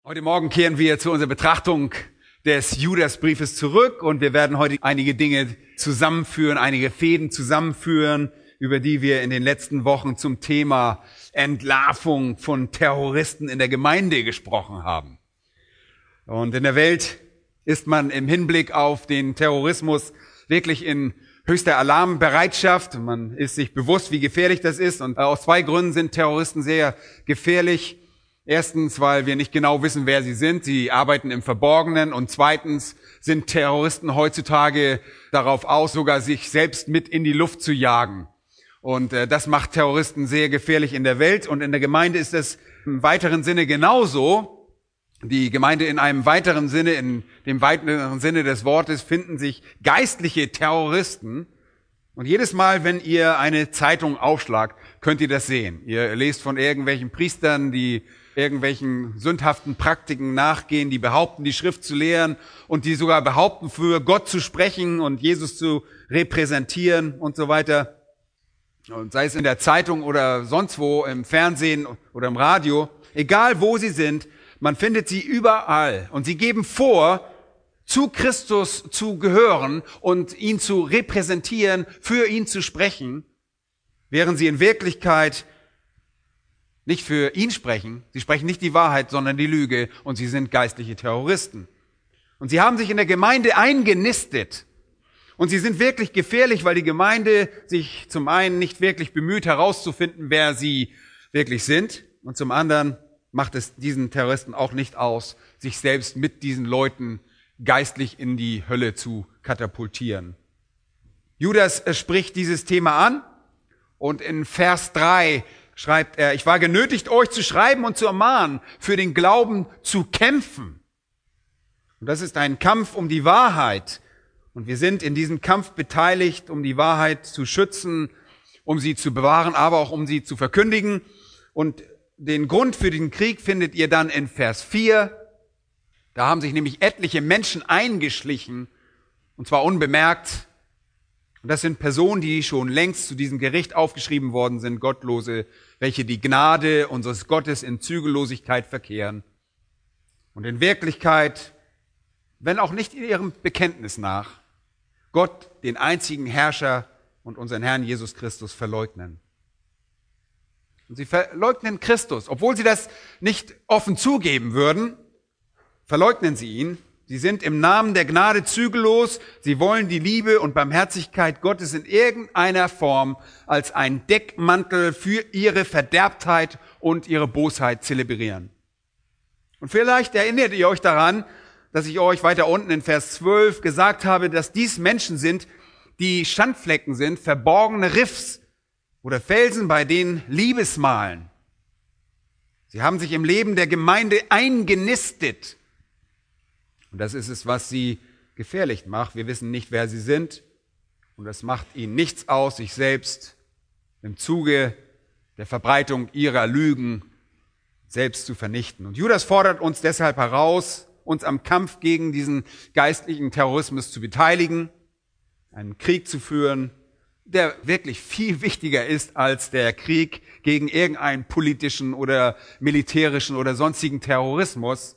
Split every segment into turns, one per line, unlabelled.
Heute Morgen kehren wir zu unserer Betrachtung des Judasbriefes zurück und wir werden heute einige Dinge zusammenführen, einige Fäden zusammenführen, über die wir in den letzten Wochen zum Thema Entlarvung von Terroristen in der Gemeinde gesprochen haben. Und in der Welt ist man im Hinblick auf den Terrorismus wirklich in höchster Alarmbereitschaft. Man ist sich bewusst, wie gefährlich das ist. Und aus zwei Gründen sind Terroristen sehr gefährlich. Erstens, weil wir nicht genau wissen, wer sie sind. Sie arbeiten im Verborgenen. Und zweitens sind Terroristen heutzutage darauf aus, sogar sich selbst mit in die Luft zu jagen. Und das macht Terroristen sehr gefährlich in der Welt. Und in der Gemeinde ist es im weiteren Sinne genauso. Die Gemeinde in einem weiteren Sinne, in dem weiteren Sinne des Wortes, finden sich geistliche Terroristen. Und jedes Mal, wenn ihr eine Zeitung aufschlagt, könnt ihr das sehen. Ihr lest von irgendwelchen Priestern, die irgendwelchen sündhaften Praktiken nachgehen, die behaupten, die Schrift zu lehren und die sogar behaupten, für Gott zu sprechen und Jesus zu repräsentieren und so weiter. Und sei es in der Zeitung oder sonst wo, im Fernsehen oder im Radio, egal wo sie sind, man findet sie überall. Und sie geben vor, zu Christus zu gehören und ihn zu repräsentieren, für ihn zu sprechen, während sie in Wirklichkeit nicht für ihn sprechen. Sie sprechen nicht die Wahrheit, sondern die Lüge, und sie sind geistliche Terroristen. Und sie haben sich in der Gemeinde eingenistet. Und sie sind wirklich gefährlich, weil die Gemeinde sich zum einen nicht wirklich bemüht, herauszufinden, wer sie wirklich sind, und zum anderen macht es diesen Terroristen auch nicht aus, sich selbst mit diesen Leuten geistlich in die Hölle zu katapultieren. Judas spricht dieses Thema an, und in Vers 3 schreibt er: Ich war genötigt, euch zu schreiben und zu ermahnen, für den Glauben zu kämpfen. Und das ist ein Kampf um die Wahrheit. Und wir sind in diesem Kampf beteiligt, um die Wahrheit zu schützen, um sie zu bewahren, aber auch um sie zu verkündigen. Und den Grund für den Krieg findet ihr dann in Vers 4. Da haben sich nämlich etliche Menschen eingeschlichen, und zwar unbemerkt. Und das sind Personen, die schon längst zu diesem Gericht aufgeschrieben worden sind, Gottlose, welche die Gnade unseres Gottes in Zügellosigkeit verkehren. Und in Wirklichkeit, wenn auch nicht in ihrem Bekenntnis nach, Gott, den einzigen Herrscher und unseren Herrn Jesus Christus, verleugnen. Und sie verleugnen Christus, obwohl sie das nicht offen zugeben würden, verleugnen sie ihn. Sie sind im Namen der Gnade zügellos. Sie wollen die Liebe und Barmherzigkeit Gottes in irgendeiner Form als ein Deckmantel für ihre Verderbtheit und ihre Bosheit zelebrieren. Und vielleicht erinnert ihr euch daran, dass ich euch weiter unten in Vers 12 gesagt habe, dass dies Menschen sind, die Schandflecken sind, verborgene Riffs oder Felsen, bei denen Liebesmalen. Sie haben sich im Leben der Gemeinde eingenistet. Und das ist es, was sie gefährlich macht. Wir wissen nicht, wer sie sind. Und das macht ihnen nichts aus, sich selbst im Zuge der Verbreitung ihrer Lügen selbst zu vernichten. Und Judas fordert uns deshalb heraus, uns am Kampf gegen diesen geistlichen Terrorismus zu beteiligen, einen Krieg zu führen, der wirklich viel wichtiger ist als der Krieg gegen irgendeinen politischen oder militärischen oder sonstigen Terrorismus.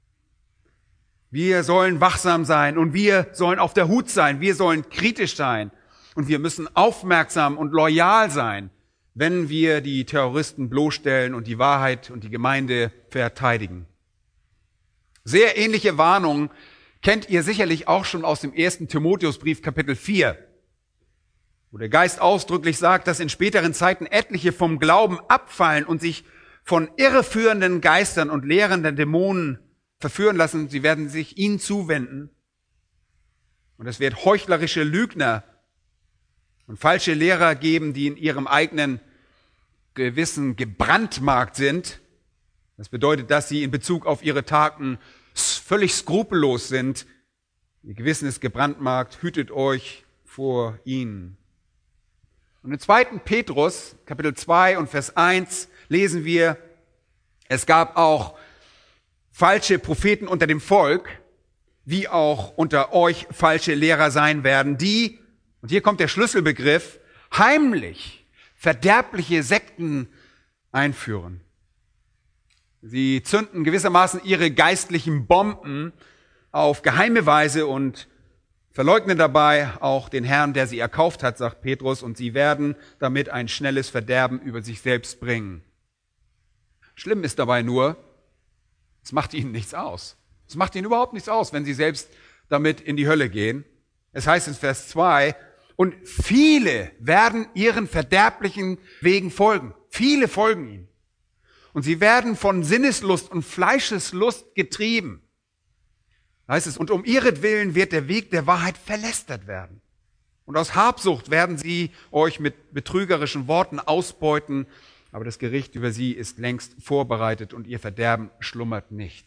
Wir sollen wachsam sein und wir sollen auf der Hut sein, wir sollen kritisch sein und wir müssen aufmerksam und loyal sein, wenn wir die Terroristen bloßstellen und die Wahrheit und die Gemeinde verteidigen. Sehr ähnliche Warnungen kennt ihr sicherlich auch schon aus dem 1. Timotheusbrief Kapitel 4, wo der Geist ausdrücklich sagt, dass in späteren Zeiten etliche vom Glauben abfallen und sich von irreführenden Geistern und lehrenden Dämonen verführen lassen. Sie werden sich ihnen zuwenden. Und es wird heuchlerische Lügner und falsche Lehrer geben, die in ihrem eigenen Gewissen gebrandmarkt sind. Das bedeutet, dass sie in Bezug auf ihre Taten völlig skrupellos sind. Ihr Gewissen ist gebrandmarkt. Hütet euch vor ihnen. Und in 2. Petrus, Kapitel 2 und Vers 1 lesen wir: Es gab auch falsche Propheten unter dem Volk, wie auch unter euch falsche Lehrer sein werden, die, und hier kommt der Schlüsselbegriff, heimlich verderbliche Sekten einführen. Sie zünden gewissermaßen ihre geistlichen Bomben auf geheime Weise und verleugnen dabei auch den Herrn, der sie erkauft hat, sagt Petrus, und sie werden damit ein schnelles Verderben über sich selbst bringen. Schlimm ist dabei nur, es macht ihnen nichts aus. Es macht ihnen überhaupt nichts aus, wenn sie selbst damit in die Hölle gehen. Es heißt in Vers 2, und viele werden ihren verderblichen Wegen folgen. Viele folgen ihnen. Und sie werden von Sinneslust und Fleischeslust getrieben. Da heißt es, und um ihretwillen wird der Weg der Wahrheit verlästert werden. Und aus Habsucht werden sie euch mit betrügerischen Worten ausbeuten, aber das Gericht über sie ist längst vorbereitet und ihr Verderben schlummert nicht.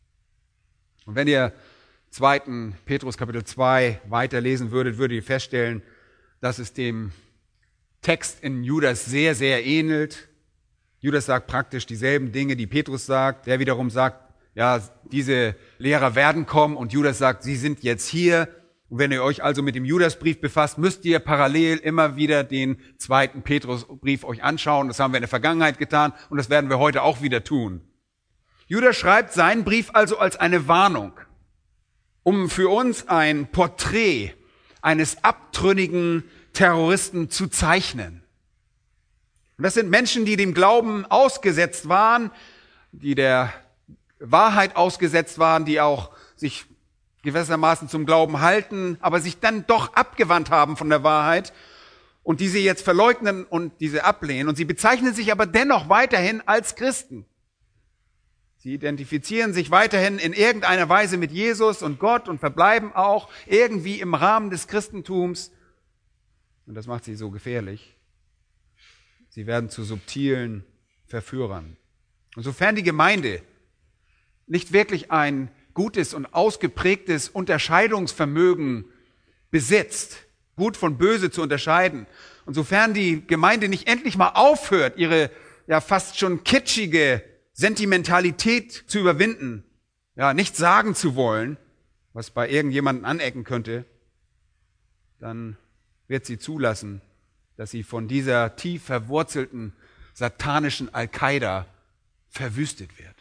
Und wenn ihr 2. Petrus Kapitel 2 weiterlesen würdet, würdet ihr feststellen, dass es dem Text in Judas sehr, sehr ähnelt. Judas sagt praktisch dieselben Dinge, die Petrus sagt. Der wiederum sagt, ja, diese Lehrer werden kommen, und Judas sagt, sie sind jetzt hier. Und wenn ihr euch also mit dem Judasbrief befasst, müsst ihr parallel immer wieder den 2. Petrusbrief euch anschauen. Das haben wir in der Vergangenheit getan und das werden wir heute auch wieder tun. Judas schreibt seinen Brief also als eine Warnung, um für uns ein Porträt eines abtrünnigen Terroristen zu zeichnen. Und das sind Menschen, die dem Glauben ausgesetzt waren, die der Wahrheit ausgesetzt waren, die auch sich gewissermaßen zum Glauben halten, aber sich dann doch abgewandt haben von der Wahrheit und diese jetzt verleugnen und diese ablehnen. Und sie bezeichnen sich aber dennoch weiterhin als Christen. Sie identifizieren sich weiterhin in irgendeiner Weise mit Jesus und Gott und verbleiben auch irgendwie im Rahmen des Christentums. Und das macht sie so gefährlich. Sie werden zu subtilen Verführern. Und sofern die Gemeinde nicht wirklich ein gutes und ausgeprägtes Unterscheidungsvermögen besitzt, gut von böse zu unterscheiden, und sofern die Gemeinde nicht endlich mal aufhört, ihre ja fast schon kitschige Sentimentalität zu überwinden, ja, nicht sagen zu wollen, was bei irgendjemandem anecken könnte, dann wird sie zulassen, dass sie von dieser tief verwurzelten satanischen Al-Qaida verwüstet wird.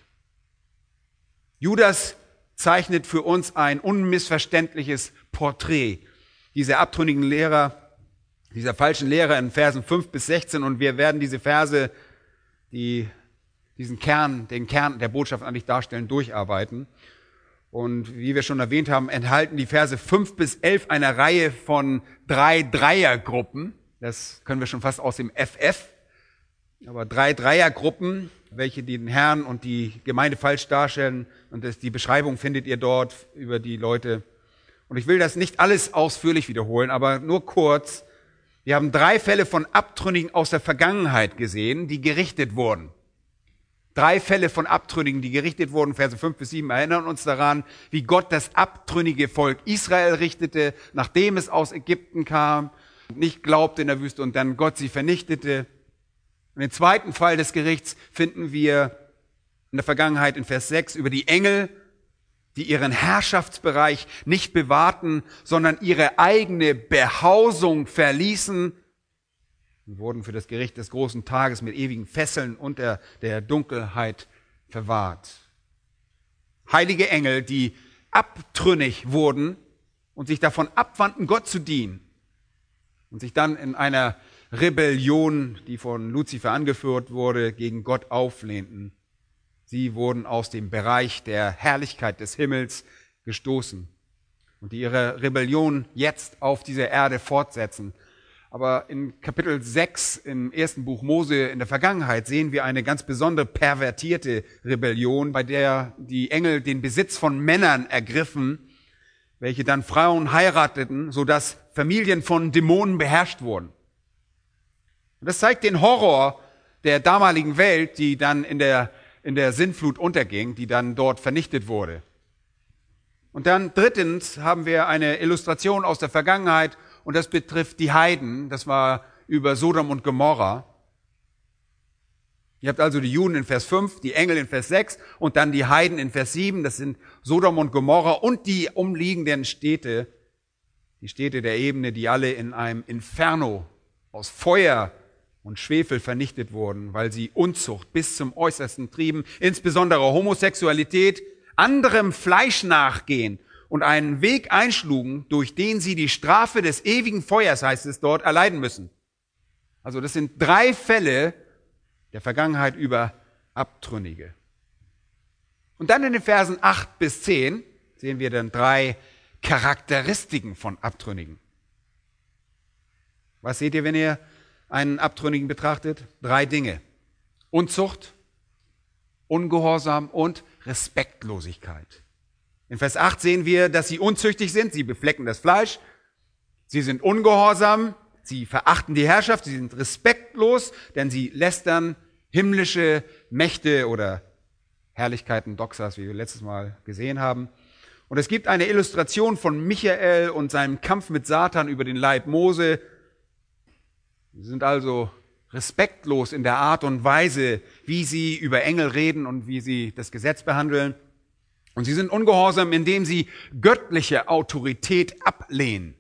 Judas zeichnet für uns ein unmissverständliches Porträt dieser abtrünnigen Lehrer, dieser falschen Lehrer in Versen 5 bis 16, und wir werden diese Verse, die den Kern der Botschaft eigentlich darstellen, durcharbeiten. Und wie wir schon erwähnt haben, enthalten die Verse 5 bis 11 eine Reihe von 3 Dreiergruppen. Das können wir schon fast aus dem FF. Aber 3 Dreiergruppen, welche den Herrn und die Gemeinde falsch darstellen. Und die Beschreibung findet ihr dort über die Leute. Und ich will das nicht alles ausführlich wiederholen, aber nur kurz. Wir haben 3 Fälle von Abtrünnigen aus der Vergangenheit gesehen, die gerichtet wurden. 3 Fälle von Abtrünnigen, die gerichtet wurden, Verse 5 bis 7, erinnern uns daran, wie Gott das abtrünnige Volk Israel richtete, nachdem es aus Ägypten kam, nicht glaubte in der Wüste und dann Gott sie vernichtete. Und den zweiten Fall des Gerichts finden wir in der Vergangenheit in Vers 6 über die Engel, die ihren Herrschaftsbereich nicht bewahrten, sondern ihre eigene Behausung verließen und wurden für das Gericht des großen Tages mit ewigen Fesseln unter der Dunkelheit verwahrt. Heilige Engel, die abtrünnig wurden und sich davon abwandten, Gott zu dienen und sich dann in einer Rebellion, die von Luzifer angeführt wurde, gegen Gott auflehnten. Sie wurden aus dem Bereich der Herrlichkeit des Himmels gestoßen und die ihre Rebellion jetzt auf dieser Erde fortsetzen. Aber in Kapitel 6 im ersten Buch Mose in der Vergangenheit sehen wir eine ganz besondere pervertierte Rebellion, bei der die Engel den Besitz von Männern ergriffen, welche dann Frauen heirateten, sodass Familien von Dämonen beherrscht wurden. Und das zeigt den Horror der damaligen Welt, die dann in der Sintflut unterging, die dann dort vernichtet wurde. Und dann drittens haben wir eine Illustration aus der Vergangenheit, und das betrifft die Heiden. Das war über Sodom und Gomorra. Ihr habt also die Juden in Vers 5, die Engel in Vers 6 und dann die Heiden in Vers 7. Das sind Sodom und Gomorra und die umliegenden Städte, die Städte der Ebene, die alle in einem Inferno aus Feuer und Schwefel vernichtet wurden, weil sie Unzucht bis zum Äußersten trieben, insbesondere Homosexualität, anderem Fleisch nachgehen und einen Weg einschlugen, durch den sie die Strafe des ewigen Feuers, heißt es dort, erleiden müssen. Also das sind 3 Fälle der Vergangenheit über Abtrünnige. Und dann in den Versen 8 bis 10 sehen wir dann 3 Charakteristiken von Abtrünnigen. Was seht ihr, wenn ihr einen Abtrünnigen betrachtet? 3 Dinge. Unzucht, Ungehorsam und Respektlosigkeit. In Vers 8 sehen wir, dass sie unzüchtig sind, sie beflecken das Fleisch, sie sind ungehorsam, sie verachten die Herrschaft, sie sind respektlos, denn sie lästern himmlische Mächte oder Herrlichkeiten, Doxas, wie wir letztes Mal gesehen haben. Und es gibt eine Illustration von Michael und seinem Kampf mit Satan über den Leib Mose. Sie sind also respektlos in der Art und Weise, wie sie über Engel reden und wie sie das Gesetz behandeln. Und sie sind ungehorsam, indem sie göttliche Autorität ablehnen.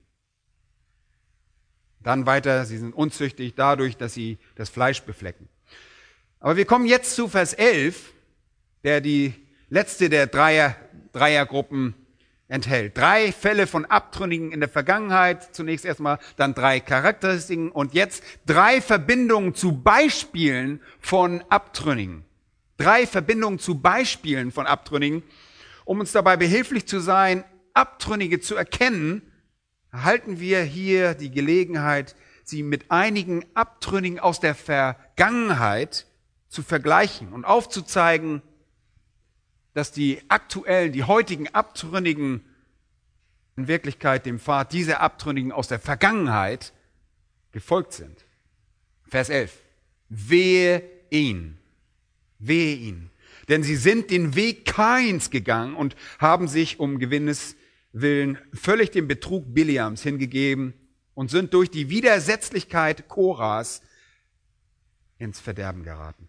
Dann weiter, sie sind unzüchtig dadurch, dass sie das Fleisch beflecken. Aber wir kommen jetzt zu Vers 11, der die letzte der Dreiergruppen enthält. 3 Fälle von Abtrünnigen in der Vergangenheit, zunächst erstmal, dann 3 Charakteristiken und jetzt 3 Verbindungen zu Beispielen von Abtrünnigen. 3 Verbindungen zu Beispielen von Abtrünnigen, um uns dabei behilflich zu sein, Abtrünnige zu erkennen, erhalten wir hier die Gelegenheit, sie mit einigen Abtrünnigen aus der Vergangenheit zu vergleichen und aufzuzeigen, dass die heutigen Abtrünnigen in Wirklichkeit dem Pfad dieser Abtrünnigen aus der Vergangenheit gefolgt sind. Vers 11. Wehe ihnen. Wehe ihnen. Denn sie sind den Weg Kains gegangen und haben sich um Gewinnes willen völlig dem Betrug Biliams hingegeben und sind durch die Widersetzlichkeit Koras ins Verderben geraten.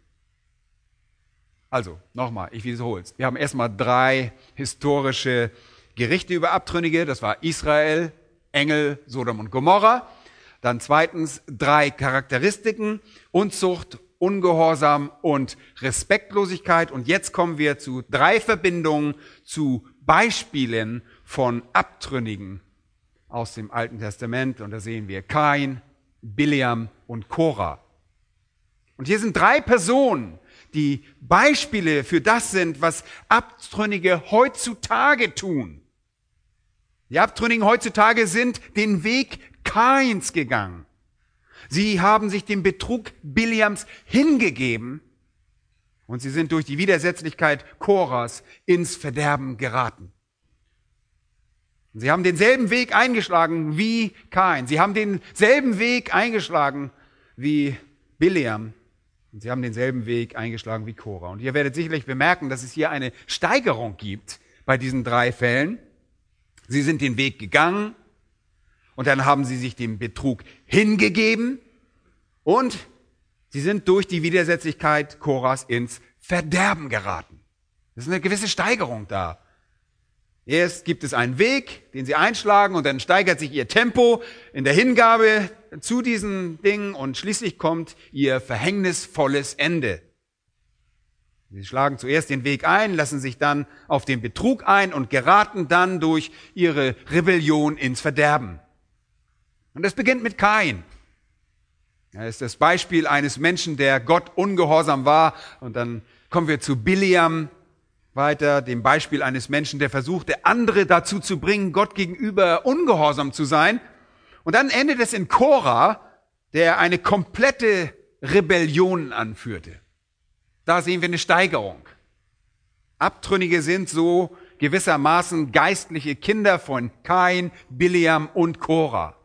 Also, nochmal, ich wiederhole es. Wir haben erstmal 3 historische Gerichte über Abtrünnige. Das war Israel, Engel, Sodom und Gomorra. Dann zweitens 3 Charakteristiken, Unzucht, Ungehorsam und Respektlosigkeit. Und jetzt kommen wir zu 3 Verbindungen, zu Beispielen von Abtrünnigen aus dem Alten Testament. Und da sehen wir Kain, Biliam und Korah. Und hier sind 3 Personen, die Beispiele für das sind, was Abtrünnige heutzutage tun. Die Abtrünnigen heutzutage sind den Weg Kains gegangen. Sie haben sich dem Betrug Biliams hingegeben und sie sind durch die Widersetzlichkeit Koras ins Verderben geraten. Sie haben denselben Weg eingeschlagen wie Kain. Sie haben denselben Weg eingeschlagen wie Biliam. Und sie haben denselben Weg eingeschlagen wie Korah. Und ihr werdet sicherlich bemerken, dass es hier eine Steigerung gibt bei diesen 3 Fällen. Sie sind den Weg gegangen und dann haben sie sich dem Betrug hingegeben und sie sind durch die Widersetzlichkeit Koras ins Verderben geraten. Das ist eine gewisse Steigerung da. Erst gibt es einen Weg, den sie einschlagen und dann steigert sich ihr Tempo in der Hingabe zu diesen Dingen und schließlich kommt ihr verhängnisvolles Ende. Sie schlagen zuerst den Weg ein, lassen sich dann auf den Betrug ein und geraten dann durch ihre Rebellion ins Verderben. Und das beginnt mit Kain. Er ist das Beispiel eines Menschen, der Gott ungehorsam war. Und dann kommen wir zu Biliam weiter, dem Beispiel eines Menschen, der versuchte, andere dazu zu bringen, Gott gegenüber ungehorsam zu sein. Und dann endet es in Korah, der eine komplette Rebellion anführte. Da sehen wir eine Steigerung. Abtrünnige sind so gewissermaßen geistliche Kinder von Kain, Biliam und Korah.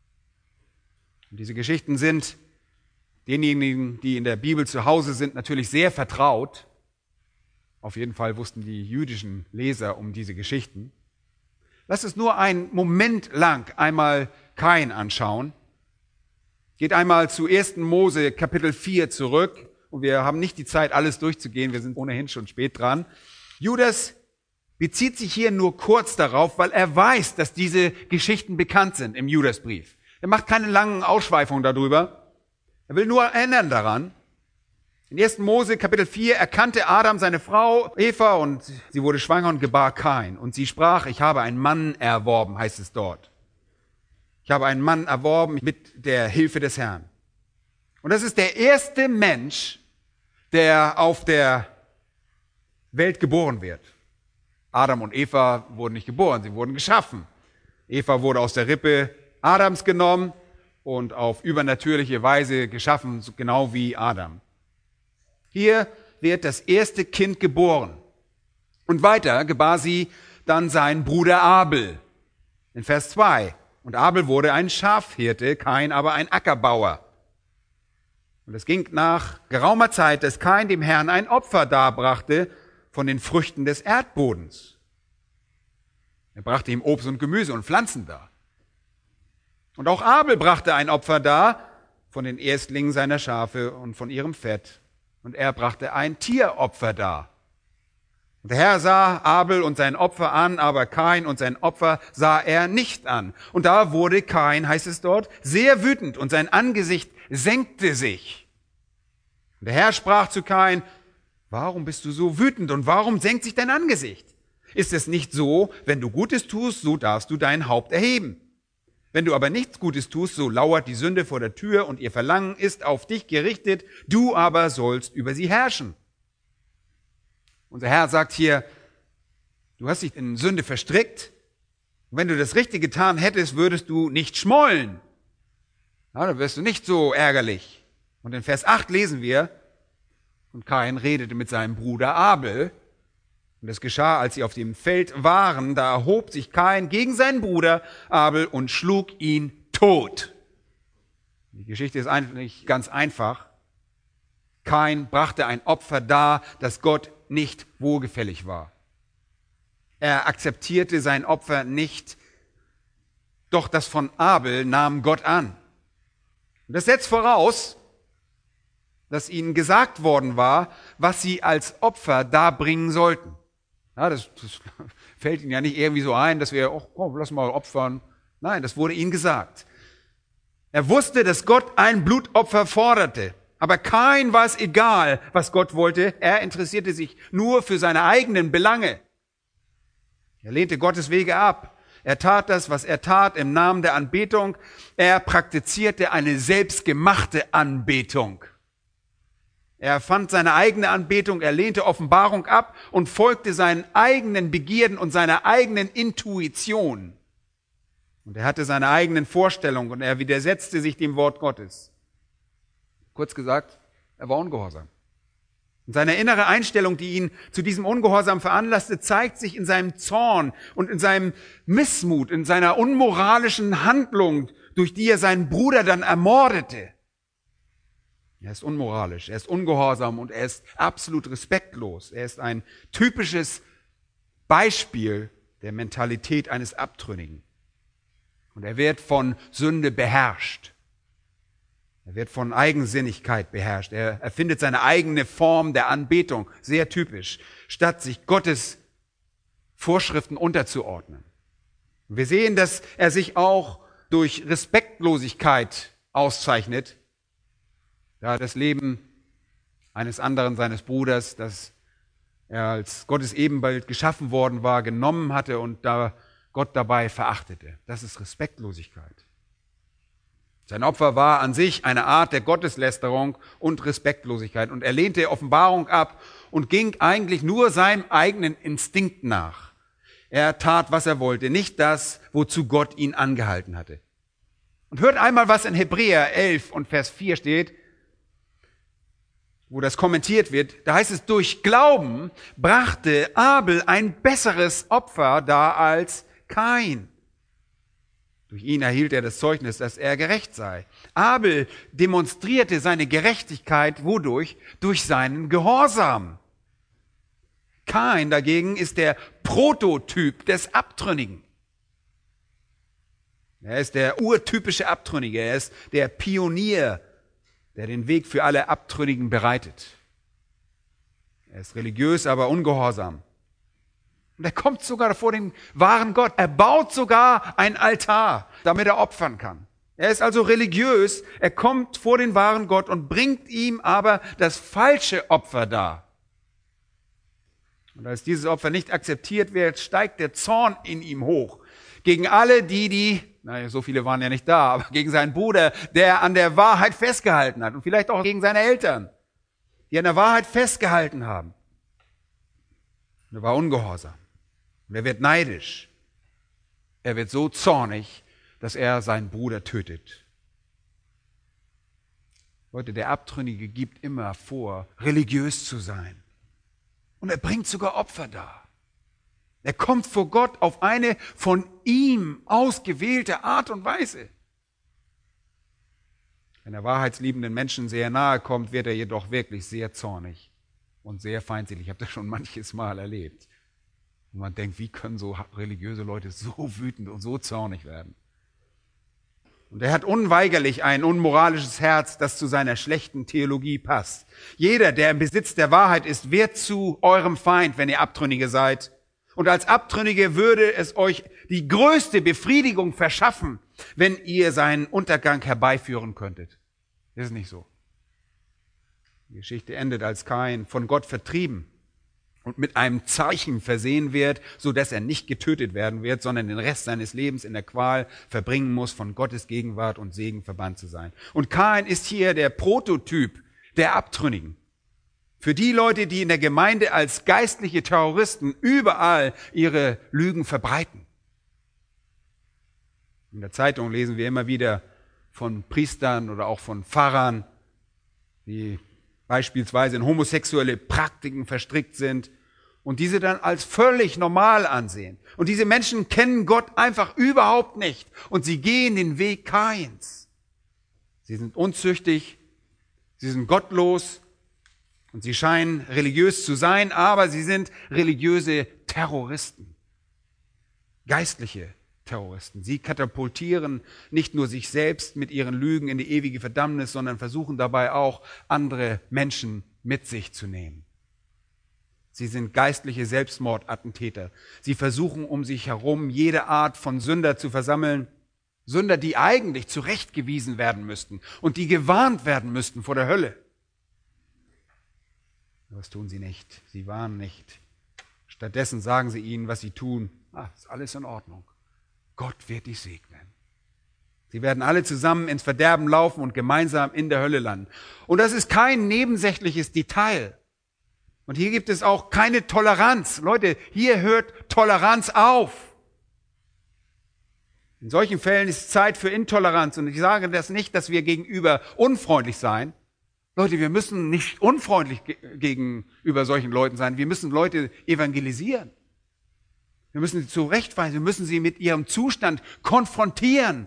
Und diese Geschichten sind denjenigen, die in der Bibel zu Hause sind, natürlich sehr vertraut. Auf jeden Fall wussten die jüdischen Leser um diese Geschichten. Lass uns nur einen Moment lang einmal Kain anschauen. Geht einmal zu 1. Mose Kapitel 4 zurück. Und wir haben nicht die Zeit, alles durchzugehen. Wir sind ohnehin schon spät dran. Judas bezieht sich hier nur kurz darauf, weil er weiß, dass diese Geschichten bekannt sind im Judasbrief. Er macht keine langen Ausschweifungen darüber. Er will nur erinnern daran. In 1. Mose Kapitel 4 erkannte Adam seine Frau Eva und sie wurde schwanger und gebar Kain. Und sie sprach, ich habe einen Mann erworben, heißt es dort. Ich habe einen Mann erworben mit der Hilfe des Herrn. Und das ist der erste Mensch, der auf der Welt geboren wird. Adam und Eva wurden nicht geboren, sie wurden geschaffen. Eva wurde aus der Rippe Adams genommen und auf übernatürliche Weise geschaffen, genau wie Adam. Hier wird das erste Kind geboren. Und weiter gebar sie dann seinen Bruder Abel. In Vers 2. Und Abel wurde ein Schafhirte, Kain aber ein Ackerbauer. Und es ging nach geraumer Zeit, dass Kain dem Herrn ein Opfer darbrachte von den Früchten des Erdbodens. Er brachte ihm Obst und Gemüse und Pflanzen dar. Und auch Abel brachte ein Opfer dar von den Erstlingen seiner Schafe und von ihrem Fett. Und er brachte ein Tieropfer dar. Und der Herr sah Abel und sein Opfer an, aber Kain und sein Opfer sah er nicht an. Und da wurde Kain, heißt es dort, sehr wütend und sein Angesicht senkte sich. Und der Herr sprach zu Kain, warum bist du so wütend und warum senkt sich dein Angesicht? Ist es nicht so, wenn du Gutes tust, so darfst du dein Haupt erheben. Wenn du aber nichts Gutes tust, so lauert die Sünde vor der Tür und ihr Verlangen ist auf dich gerichtet, du aber sollst über sie herrschen. Unser Herr sagt hier, du hast dich in Sünde verstrickt. Und wenn du das Richtige getan hättest, würdest du nicht schmollen. Ja, dann wärst du nicht so ärgerlich. Und in Vers 8 lesen wir, und Kain redete mit seinem Bruder Abel. Und es geschah, als sie auf dem Feld waren, da erhob sich Kain gegen seinen Bruder Abel und schlug ihn tot. Die Geschichte ist eigentlich ganz einfach. Kain brachte ein Opfer dar, das Gott nicht wohlgefällig war. Er akzeptierte sein Opfer nicht, doch das von Abel nahm Gott an. Und das setzt voraus, dass ihnen gesagt worden war, was sie als Opfer darbringen sollten. Ja, das fällt ihnen ja nicht irgendwie so ein, dass wir, lass mal opfern. Nein, das wurde ihnen gesagt. Er wusste, dass Gott ein Blutopfer forderte. Aber Kain war es egal, was Gott wollte. Er interessierte sich nur für seine eigenen Belange. Er lehnte Gottes Wege ab. Er tat das, was er tat, im Namen der Anbetung. Er praktizierte eine selbstgemachte Anbetung. Er fand seine eigene Anbetung, er lehnte Offenbarung ab und folgte seinen eigenen Begierden und seiner eigenen Intuition. Und er hatte seine eigenen Vorstellungen und er widersetzte sich dem Wort Gottes. Kurz gesagt, er war ungehorsam. Und seine innere Einstellung, die ihn zu diesem Ungehorsam veranlasste, zeigt sich in seinem Zorn und in seinem Missmut, in seiner unmoralischen Handlung, durch die er seinen Bruder dann ermordete. Er ist unmoralisch, er ist ungehorsam und er ist absolut respektlos. Er ist ein typisches Beispiel der Mentalität eines Abtrünnigen. Und er wird von Sünde beherrscht. Er wird von Eigensinnigkeit beherrscht. Er erfindet seine eigene Form der Anbetung, sehr typisch, statt sich Gottes Vorschriften unterzuordnen. Und wir sehen, dass er sich auch durch Respektlosigkeit auszeichnet. Ja, das Leben eines anderen, seines Bruders, das er als Gottes Ebenbild geschaffen worden war, genommen hatte und da Gott dabei verachtete. Das ist Respektlosigkeit. Sein Opfer war an sich eine Art der Gotteslästerung und Respektlosigkeit. Und er lehnte Offenbarung ab und ging eigentlich nur seinem eigenen Instinkt nach. Er tat, was er wollte, nicht das, wozu Gott ihn angehalten hatte. Und hört einmal, was in Hebräer 11 und Vers 4 steht, wo das kommentiert wird. Da heißt es, durch Glauben brachte Abel ein besseres Opfer dar als Kain. Durch ihn erhielt er das Zeugnis, dass er gerecht sei. Abel demonstrierte seine Gerechtigkeit wodurch? Durch seinen Gehorsam. Kain dagegen ist der Prototyp des Abtrünnigen. Er ist der urtypische Abtrünnige. Er ist der Pionier, der den Weg für alle Abtrünnigen bereitet. Er ist religiös, aber ungehorsam. Und er kommt sogar vor den wahren Gott. Er baut sogar ein Altar, damit er opfern kann. Er ist also religiös, er kommt vor den wahren Gott und bringt ihm aber das falsche Opfer dar. Und als dieses Opfer nicht akzeptiert wird, steigt der Zorn in ihm hoch. Gegen alle naja, so viele waren ja nicht da, aber gegen seinen Bruder, der an der Wahrheit festgehalten hat. Und vielleicht auch gegen seine Eltern, die an der Wahrheit festgehalten haben. Und er war ungehorsam. Und er wird neidisch. Er wird so zornig, dass er seinen Bruder tötet. Leute, der Abtrünnige gibt immer vor, religiös zu sein. Und er bringt sogar Opfer dar. Er kommt vor Gott auf eine von ihm ausgewählte Art und Weise. Wenn er wahrheitsliebenden Menschen sehr nahe kommt, wird er jedoch wirklich sehr zornig und sehr feindselig. Ich habe das schon manches Mal erlebt. Und man denkt, wie können so religiöse Leute so wütend und so zornig werden? Und er hat unweigerlich ein unmoralisches Herz, das zu seiner schlechten Theologie passt. Jeder, der im Besitz der Wahrheit ist, wird zu eurem Feind, wenn ihr Abtrünnige seid. Und als Abtrünnige würde es euch die größte Befriedigung verschaffen, wenn ihr seinen Untergang herbeiführen könntet. Ist nicht so. Die Geschichte endet, als Kain von Gott vertrieben und mit einem Zeichen versehen wird, so dass er nicht getötet werden wird, sondern den Rest seines Lebens in der Qual verbringen muss, von Gottes Gegenwart und Segen verbannt zu sein. Und Kain ist hier der Prototyp der Abtrünnigen. Für die Leute, die in der Gemeinde als geistliche Terroristen überall ihre Lügen verbreiten. In der Zeitung lesen wir immer wieder von Priestern oder auch von Pfarrern, die beispielsweise in homosexuelle Praktiken verstrickt sind und diese dann als völlig normal ansehen. Und diese Menschen kennen Gott einfach überhaupt nicht und sie gehen den Weg Kains. Sie sind unzüchtig, sie sind gottlos und sie scheinen religiös zu sein, aber sie sind religiöse Terroristen, geistliche Terroristen. Sie katapultieren nicht nur sich selbst mit ihren Lügen in die ewige Verdammnis, sondern versuchen dabei auch, andere Menschen mit sich zu nehmen. Sie sind geistliche Selbstmordattentäter. Sie versuchen um sich herum jede Art von Sünder zu versammeln. Sünder, die eigentlich zurechtgewiesen werden müssten und die gewarnt werden müssten vor der Hölle. Das tun sie nicht. Sie warnen nicht. Stattdessen sagen sie ihnen, was sie tun. Ist alles in Ordnung. Gott wird dich segnen. Sie werden alle zusammen ins Verderben laufen und gemeinsam in der Hölle landen. Und das ist kein nebensächliches Detail. Und hier gibt es auch keine Toleranz. Leute, hier hört Toleranz auf. In solchen Fällen ist Zeit für Intoleranz. Und ich sage das nicht, dass wir gegenüber unfreundlich sein. Leute, wir müssen nicht unfreundlich gegenüber solchen Leuten sein. Wir müssen Leute evangelisieren. Wir müssen sie zurechtweisen, wir müssen sie mit ihrem Zustand konfrontieren.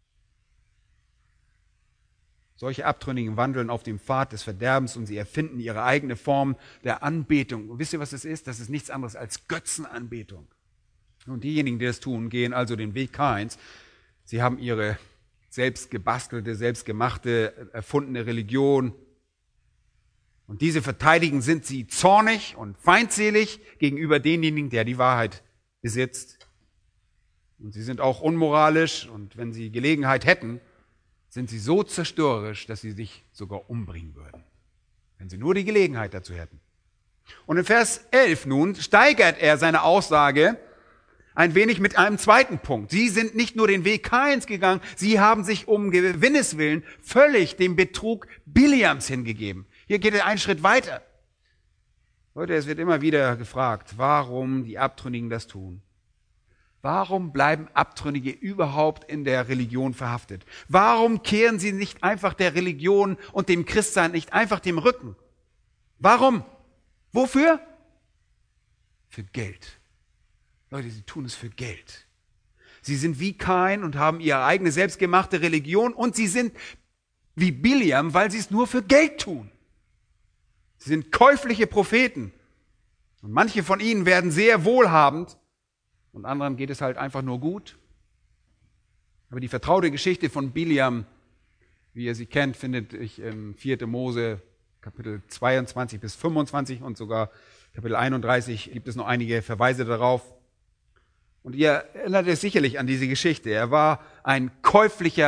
Solche Abtrünnigen wandeln auf dem Pfad des Verderbens und sie erfinden ihre eigene Form der Anbetung. Und wisst ihr, was das ist? Das ist nichts anderes als Götzenanbetung. Und diejenigen, die das tun, gehen also den Weg Kains. Sie haben ihre selbst gebastelte, selbstgemachte, erfundene Religion. Und diese verteidigen, sind sie zornig und feindselig gegenüber denjenigen, der die Wahrheit besitzt. Und sie sind auch unmoralisch und wenn sie Gelegenheit hätten, sind sie so zerstörerisch, dass sie sich sogar umbringen würden. Wenn sie nur die Gelegenheit dazu hätten. Und in Vers 11 nun steigert er seine Aussage ein wenig mit einem zweiten Punkt. Sie sind nicht nur den Weg Kains gegangen, sie haben sich um Gewinnes willen völlig dem Betrug Biliams hingegeben. Hier geht er einen Schritt weiter. Leute, es wird immer wieder gefragt, warum die Abtrünnigen das tun. Warum bleiben Abtrünnige überhaupt in der Religion verhaftet? Warum kehren sie nicht einfach der Religion und dem Christsein nicht einfach dem Rücken? Warum? Wofür? Für Geld. Leute, sie tun es für Geld. Sie sind wie Kain und haben ihre eigene selbstgemachte Religion und sie sind wie Biliam, weil sie es nur für Geld tun. Sie sind käufliche Propheten. Und manche von ihnen werden sehr wohlhabend und anderen geht es halt einfach nur gut. Aber die vertraute Geschichte von Biliam, wie ihr sie kennt, findet sich im 4. Mose, Kapitel 22 bis 25 und sogar Kapitel 31 gibt es noch einige Verweise darauf. Und ihr erinnert euch sicherlich an diese Geschichte. Er war ein käuflicher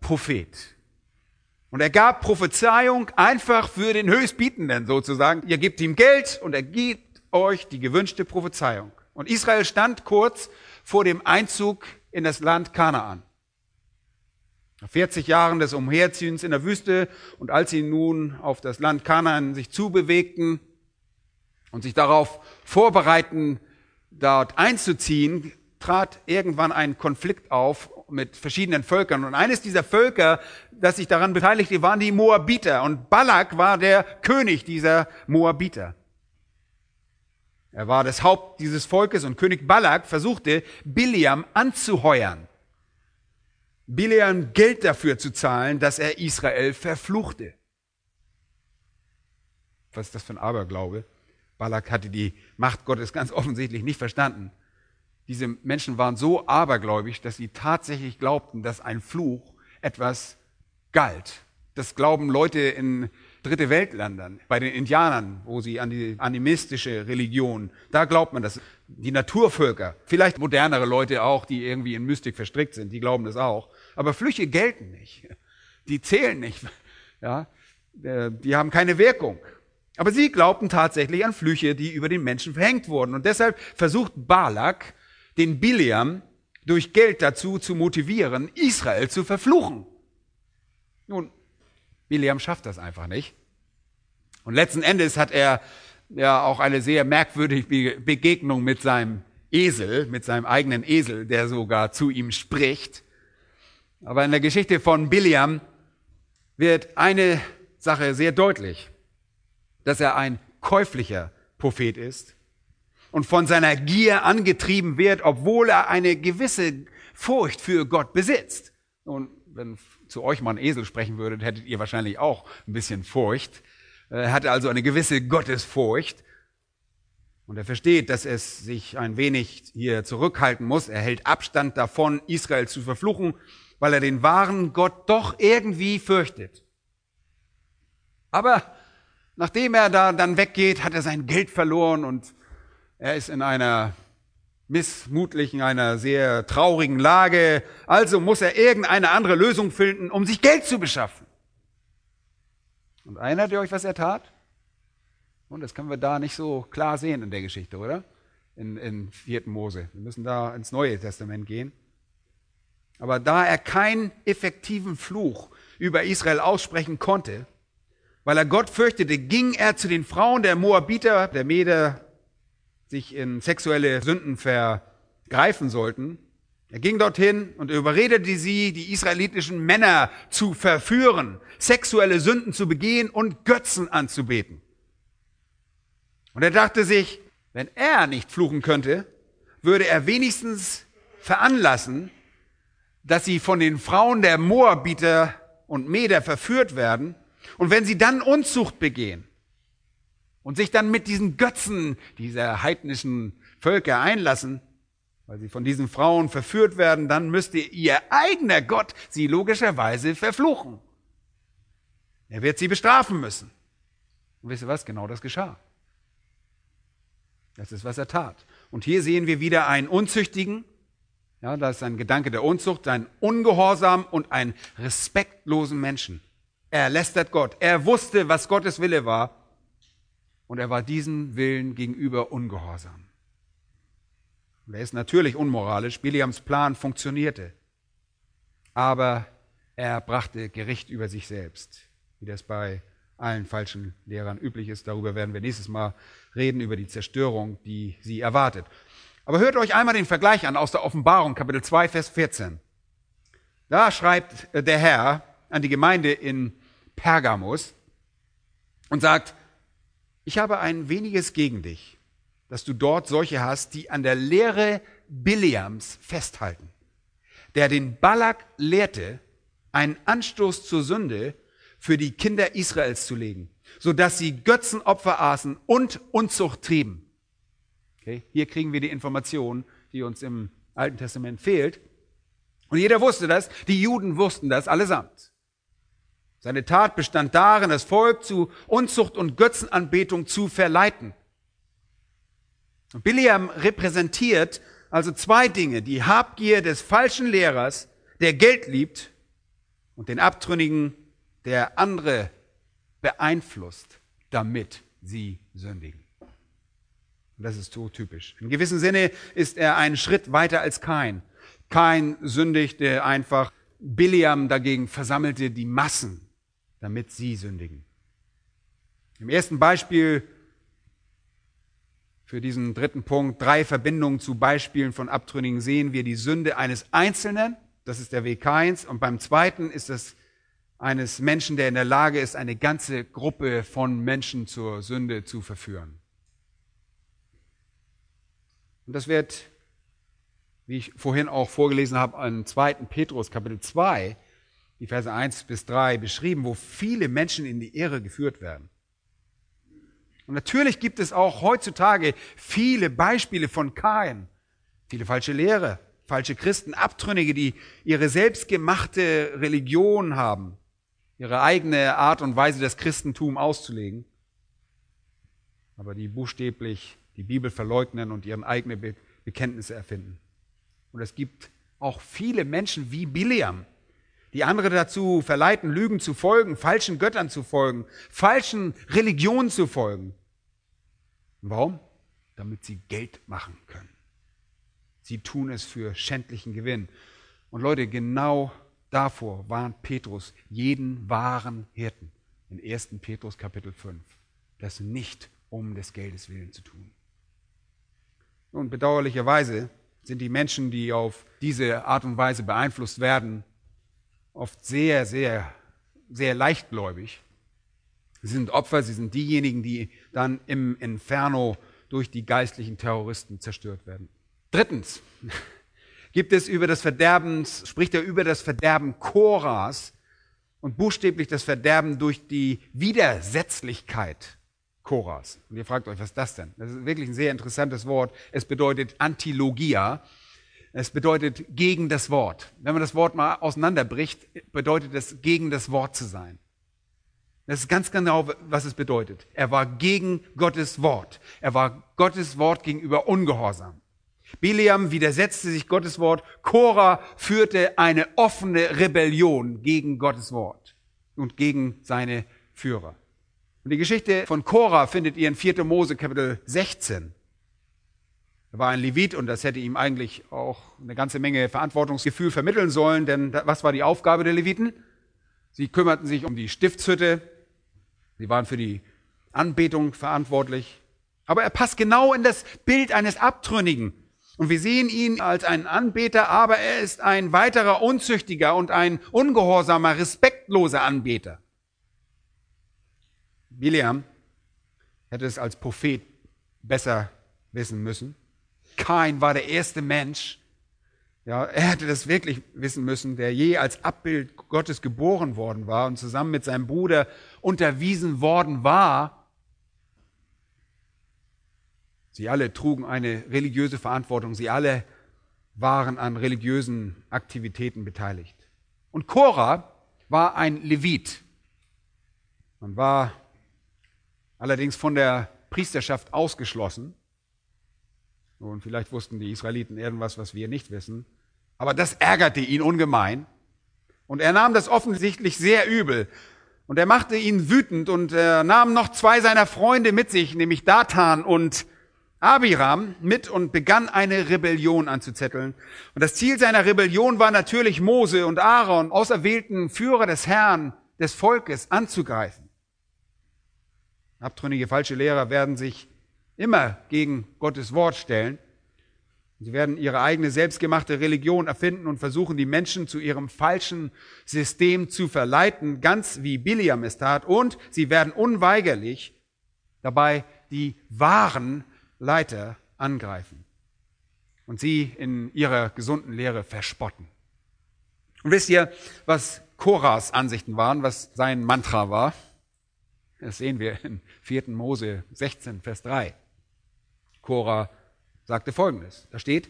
Prophet. Und er gab Prophezeiung einfach für den Höchstbietenden sozusagen. Ihr gebt ihm Geld und er gibt euch die gewünschte Prophezeiung. Und Israel stand kurz vor dem Einzug in das Land Kanaan. Nach 40 Jahren des Umherziehens in der Wüste und als sie nun auf das Land Kanaan sich zubewegten und sich darauf vorbereiten, dort einzuziehen, trat irgendwann ein Konflikt auf mit verschiedenen Völkern. Und eines dieser Völker, das sich daran beteiligte, waren die Moabiter. Und Balak war der König dieser Moabiter. Er war das Haupt dieses Volkes und König Balak versuchte, Bileam anzuheuern. Bileam Geld dafür zu zahlen, dass er Israel verfluchte. Was ist das für ein Aberglaube? Balak hatte die Macht Gottes ganz offensichtlich nicht verstanden. Diese Menschen waren so abergläubig, dass sie tatsächlich glaubten, dass ein Fluch etwas galt. Das glauben Leute in Dritte Weltländern, bei den Indianern, wo sie an die animistische Religion, da glaubt man das. Die Naturvölker, vielleicht modernere Leute auch, die irgendwie in Mystik verstrickt sind, die glauben das auch. Aber Flüche gelten nicht. Die zählen nicht. Ja, die haben keine Wirkung. Aber sie glaubten tatsächlich an Flüche, die über den Menschen verhängt wurden. Und deshalb versucht Balak, den Bileam durch Geld dazu zu motivieren, Israel zu verfluchen. Nun, Bileam schafft das einfach nicht. Und letzten Endes hat er ja auch eine sehr merkwürdige Begegnung mit seinem Esel, mit seinem eigenen Esel, der sogar zu ihm spricht. Aber in der Geschichte von Bileam wird eine Sache sehr deutlich, dass er ein käuflicher Prophet ist und von seiner Gier angetrieben wird, obwohl er eine gewisse Furcht für Gott besitzt. Und wenn zu euch mal ein Esel sprechen würdet, hättet ihr wahrscheinlich auch ein bisschen Furcht. Er hatte also eine gewisse Gottesfurcht. Und er versteht, dass es sich ein wenig hier zurückhalten muss. Er hält Abstand davon, Israel zu verfluchen, weil er den wahren Gott doch irgendwie fürchtet. Aber nachdem er da dann weggeht, hat er sein Geld verloren und er ist in einer missmutlichen, einer sehr traurigen Lage. Also muss er irgendeine andere Lösung finden, um sich Geld zu beschaffen. Und erinnert ihr euch, was er tat? Und das können wir da nicht so klar sehen in der Geschichte, oder? In 4. Mose. Wir müssen da ins Neue Testament gehen. Aber da er keinen effektiven Fluch über Israel aussprechen konnte, weil er Gott fürchtete, ging er zu den Frauen der Moabiter, der Meder, sich in sexuelle Sünden vergreifen sollten. Er ging dorthin und überredete sie, die israelitischen Männer zu verführen, sexuelle Sünden zu begehen und Götzen anzubeten. Und er dachte sich, wenn er nicht fluchen könnte, würde er wenigstens veranlassen, dass sie von den Frauen der Moabiter und Meder verführt werden. Und wenn sie dann Unzucht begehen und sich dann mit diesen Götzen dieser heidnischen Völker einlassen, weil sie von diesen Frauen verführt werden, dann müsste ihr eigener Gott sie logischerweise verfluchen. Er wird sie bestrafen müssen. Und wisst ihr was? Genau das geschah. Das ist, was er tat. Und hier sehen wir wieder einen Unzüchtigen. Ja, das ist ein Gedanke der Unzucht, einen Ungehorsam und einen respektlosen Menschen. Er lästert Gott. Er wusste, was Gottes Wille war. Und er war diesem Willen gegenüber ungehorsam. Und er ist natürlich unmoralisch. Bileams Plan funktionierte. Aber er brachte Gericht über sich selbst, wie das bei allen falschen Lehrern üblich ist. Darüber werden wir nächstes Mal reden, über die Zerstörung, die sie erwartet. Aber hört euch einmal den Vergleich an aus der Offenbarung, Kapitel 2, Vers 14. Da schreibt der Herr an die Gemeinde in Pergamos und sagt, ich habe ein weniges gegen dich, dass du dort solche hast, die an der Lehre Bileams festhalten, der den Balak lehrte, einen Anstoß zur Sünde für die Kinder Israels zu legen, sodass sie Götzenopfer aßen und Unzucht trieben. Okay, hier kriegen wir die Information, die uns im Alten Testament fehlt. Und jeder wusste das, die Juden wussten das allesamt. Seine Tat bestand darin, das Volk zu Unzucht und Götzenanbetung zu verleiten. Und Bileam repräsentiert also zwei Dinge: die Habgier des falschen Lehrers, der Geld liebt, und den Abtrünnigen, der andere beeinflusst, damit sie sündigen. Und das ist so typisch. In gewissem Sinne ist er einen Schritt weiter als Kain. Kain sündigte einfach, Bileam dagegen versammelte die Massen, damit sie sündigen. Im ersten Beispiel für diesen dritten Punkt, 3 Verbindungen zu Beispielen von Abtrünnigen, sehen wir die Sünde eines Einzelnen, das ist der Weg Kains, und beim zweiten ist es eines Menschen, der in der Lage ist, eine ganze Gruppe von Menschen zur Sünde zu verführen. Und das wird, wie ich vorhin auch vorgelesen habe, im 2. Petrus Kapitel 2, die Verse 1 bis 3 beschrieben, wo viele Menschen in die Irre geführt werden. Und natürlich gibt es auch heutzutage viele Beispiele von Kain, viele falsche Lehre, falsche Christen, Abtrünnige, die ihre selbstgemachte Religion haben, ihre eigene Art und Weise, das Christentum auszulegen, aber die buchstäblich die Bibel verleugnen und ihren eigenen Bekenntnisse erfinden. Und es gibt auch viele Menschen wie Bileam, die andere dazu verleiten, Lügen zu folgen, falschen Göttern zu folgen, falschen Religionen zu folgen. Und warum? Damit sie Geld machen können. Sie tun es für schändlichen Gewinn. Und Leute, genau davor warnt Petrus jeden wahren Hirten in 1. Petrus Kapitel 5, das nicht um des Geldes willen zu tun. Und bedauerlicherweise sind die Menschen, die auf diese Art und Weise beeinflusst werden, oft sehr, sehr, sehr leichtgläubig. Sie sind Opfer, sie sind diejenigen, die dann im Inferno durch die geistlichen Terroristen zerstört werden. Drittens spricht er über das Verderben Koras und buchstäblich das Verderben durch die Widersetzlichkeit Koras. Und ihr fragt euch, was ist das denn? Das ist wirklich ein sehr interessantes Wort. Es bedeutet Antilogia. Es bedeutet gegen das Wort. Wenn man das Wort mal auseinanderbricht, bedeutet es gegen das Wort zu sein. Das ist ganz genau, was es bedeutet. Er war gegen Gottes Wort. Er war Gottes Wort gegenüber ungehorsam. Bileam widersetzte sich Gottes Wort. Korah führte eine offene Rebellion gegen Gottes Wort und gegen seine Führer. Und die Geschichte von Korah findet ihr in 4. Mose Kapitel 16. Er war ein Levit und das hätte ihm eigentlich auch eine ganze Menge Verantwortungsgefühl vermitteln sollen, denn was war die Aufgabe der Leviten? Sie kümmerten sich um die Stiftshütte, sie waren für die Anbetung verantwortlich, aber er passt genau in das Bild eines Abtrünnigen. Und wir sehen ihn als einen Anbeter, aber er ist ein weiterer unzüchtiger und ein ungehorsamer, respektloser Anbeter. Bileam hätte es als Prophet besser wissen müssen. Kain war der erste Mensch, ja, er hätte das wirklich wissen müssen, der je als Abbild Gottes geboren worden war und zusammen mit seinem Bruder unterwiesen worden war. Sie alle trugen eine religiöse Verantwortung, sie alle waren an religiösen Aktivitäten beteiligt. Und Korah war ein Levit. Man war allerdings von der Priesterschaft ausgeschlossen. Und vielleicht wussten die Israeliten irgendwas, was wir nicht wissen. Aber das ärgerte ihn ungemein. Und er nahm das offensichtlich sehr übel. Und er machte ihn wütend und er nahm noch 2 seiner Freunde mit sich, nämlich Dathan und Abiram, mit und begann eine Rebellion anzuzetteln. Und das Ziel seiner Rebellion war natürlich, Mose und Aaron, auserwählten Führer des Herrn, des Volkes, anzugreifen. Abtrünnige falsche Lehrer werden sich immer gegen Gottes Wort stellen. Sie werden ihre eigene selbstgemachte Religion erfinden und versuchen, die Menschen zu ihrem falschen System zu verleiten, ganz wie Bileam es tat. Und sie werden unweigerlich dabei die wahren Leiter angreifen und sie in ihrer gesunden Lehre verspotten. Und wisst ihr, was Korahs Ansichten waren, was sein Mantra war? Das sehen wir in 4. Mose 16, Vers 3. Korah sagte Folgendes, da steht,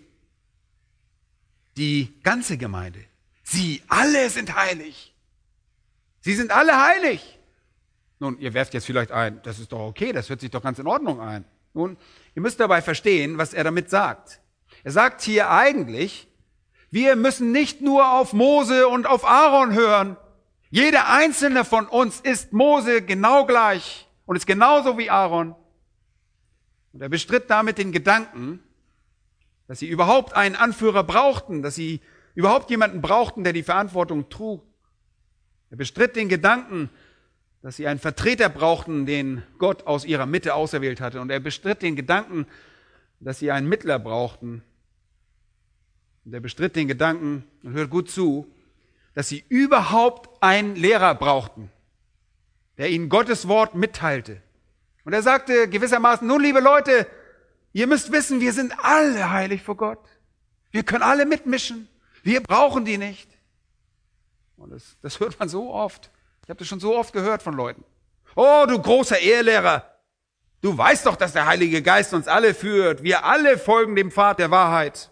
die ganze Gemeinde, sie alle sind heilig. Sie sind alle heilig. Nun, ihr werft jetzt vielleicht ein, das ist doch okay, das hört sich doch ganz in Ordnung ein. Nun, ihr müsst dabei verstehen, was er damit sagt. Er sagt hier eigentlich, wir müssen nicht nur auf Mose und auf Aaron hören, Jeder einzelne von uns ist Mose genau gleich und ist genauso wie Aaron. Und er bestritt damit den Gedanken, dass sie überhaupt einen Anführer brauchten, dass sie überhaupt jemanden brauchten, der die Verantwortung trug. Er bestritt den Gedanken, dass sie einen Vertreter brauchten, den Gott aus ihrer Mitte auserwählt hatte. Und er bestritt den Gedanken, dass sie einen Mittler brauchten. Und er bestritt den Gedanken, und hört gut zu, dass sie überhaupt einen Lehrer brauchten, der ihnen Gottes Wort mitteilte. Und er sagte gewissermaßen, nun liebe Leute, ihr müsst wissen, wir sind alle heilig vor Gott. Wir können alle mitmischen. Wir brauchen die nicht. Und das hört man so oft. Ich habe das schon so oft gehört von Leuten. Oh, du großer Ehelehrer, du weißt doch, dass der Heilige Geist uns alle führt. Wir alle folgen dem Pfad der Wahrheit.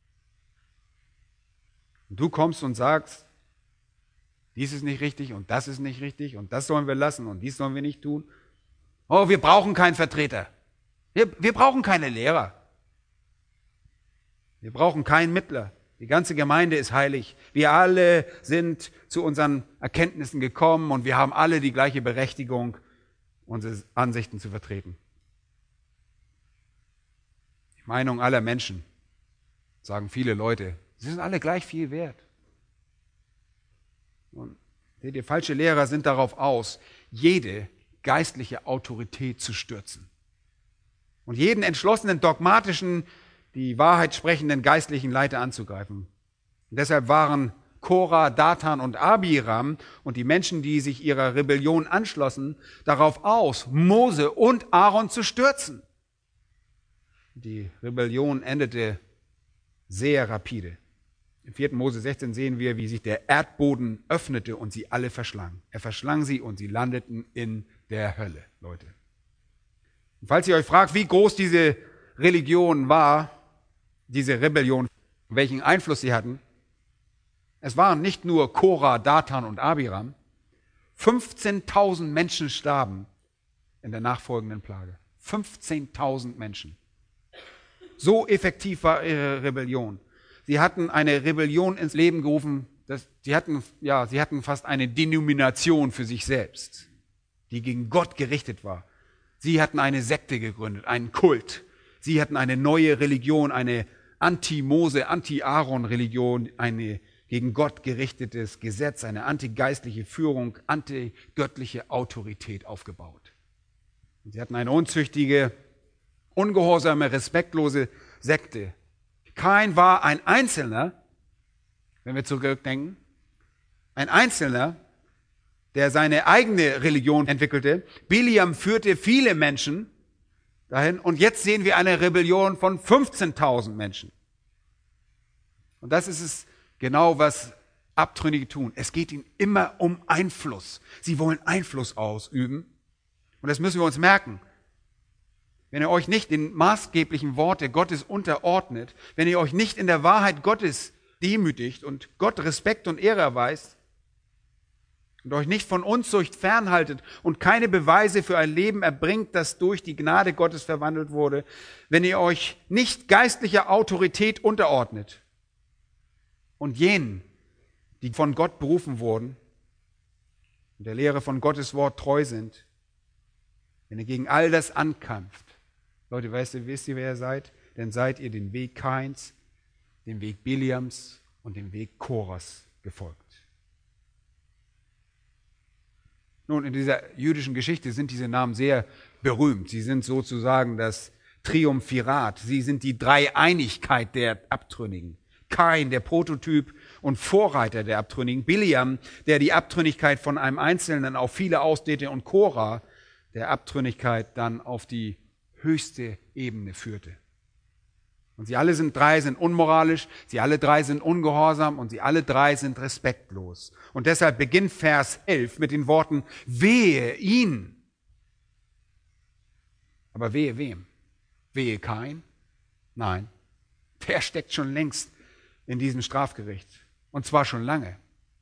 Und du kommst und sagst, dies ist nicht richtig und das ist nicht richtig und das sollen wir lassen und dies sollen wir nicht tun. Oh, wir brauchen keinen Vertreter. Wir brauchen keine Lehrer. Wir brauchen keinen Mittler. Die ganze Gemeinde ist heilig. Wir alle sind zu unseren Erkenntnissen gekommen und wir haben alle die gleiche Berechtigung, unsere Ansichten zu vertreten. Die Meinung aller Menschen, sagen viele Leute, sie sind alle gleich viel wert. Und seht ihr, falsche Lehrer sind darauf aus, jede geistliche Autorität zu stürzen. Und jeden entschlossenen, dogmatischen, die Wahrheit sprechenden geistlichen Leiter anzugreifen. Und deshalb waren Korah, Datan und Abiram und die Menschen, die sich ihrer Rebellion anschlossen, darauf aus, Mose und Aaron zu stürzen. Die Rebellion endete sehr rapide. Im 4. Mose 16 sehen wir, wie sich der Erdboden öffnete und sie alle verschlang. Er verschlang sie und sie landeten in der Hölle, Leute. Und falls ihr euch fragt, wie groß diese Religion war, diese Rebellion, welchen Einfluss sie hatten, es waren nicht nur Korah, Datan und Abiram, 15.000 Menschen starben in der nachfolgenden Plage. 15.000 Menschen. So effektiv war ihre Rebellion. Sie hatten eine Rebellion ins Leben gerufen, sie hatten fast eine Denomination für sich selbst, die gegen Gott gerichtet war. Sie hatten eine Sekte gegründet, einen Kult. Sie hatten eine neue Religion, eine Anti-Mose, Anti-Aaron-Religion, eine gegen Gott gerichtetes Gesetz, eine antigeistliche Führung, antigöttliche Autorität aufgebaut. Und sie hatten eine unzüchtige, ungehorsame, respektlose Sekte. Kain war ein Einzelner, wenn wir zurückdenken, ein Einzelner, der seine eigene Religion entwickelte. Biliam führte viele Menschen dahin und jetzt sehen wir eine Rebellion von 15.000 Menschen. Und das ist es genau, was Abtrünnige tun. Es geht ihnen immer um Einfluss. Sie wollen Einfluss ausüben und das müssen wir uns merken. Wenn ihr euch nicht den maßgeblichen Worte Gottes unterordnet, wenn ihr euch nicht in der Wahrheit Gottes demütigt und Gott Respekt und Ehre erweist und euch nicht von Unzucht fernhaltet und keine Beweise für ein Leben erbringt, das durch die Gnade Gottes verwandelt wurde, wenn ihr euch nicht geistlicher Autorität unterordnet und jenen, die von Gott berufen wurden und der Lehre von Gottes Wort treu sind, wenn ihr gegen all das ankämpft, Leute, wisst ihr, wer ihr seid? Dann seid ihr den Weg Kains, den Weg Biliams und den Weg Korahs gefolgt. Nun, in dieser jüdischen Geschichte sind diese Namen sehr berühmt. Sie sind sozusagen das Triumphirat. Sie sind die Dreieinigkeit der Abtrünnigen. Kain, der Prototyp und Vorreiter der Abtrünnigen. Biliam, der die Abtrünnigkeit von einem Einzelnen auf viele ausdehnte. Und Korah, der Abtrünnigkeit dann auf die höchste Ebene führte. Und sie alle drei sind unmoralisch, sie alle drei sind ungehorsam und sie alle drei sind respektlos. Und deshalb beginnt Vers 11 mit den Worten, wehe ihnen. Aber wehe wem? Wehe Kain? Nein, der steckt schon längst in diesem Strafgericht. Und zwar schon lange.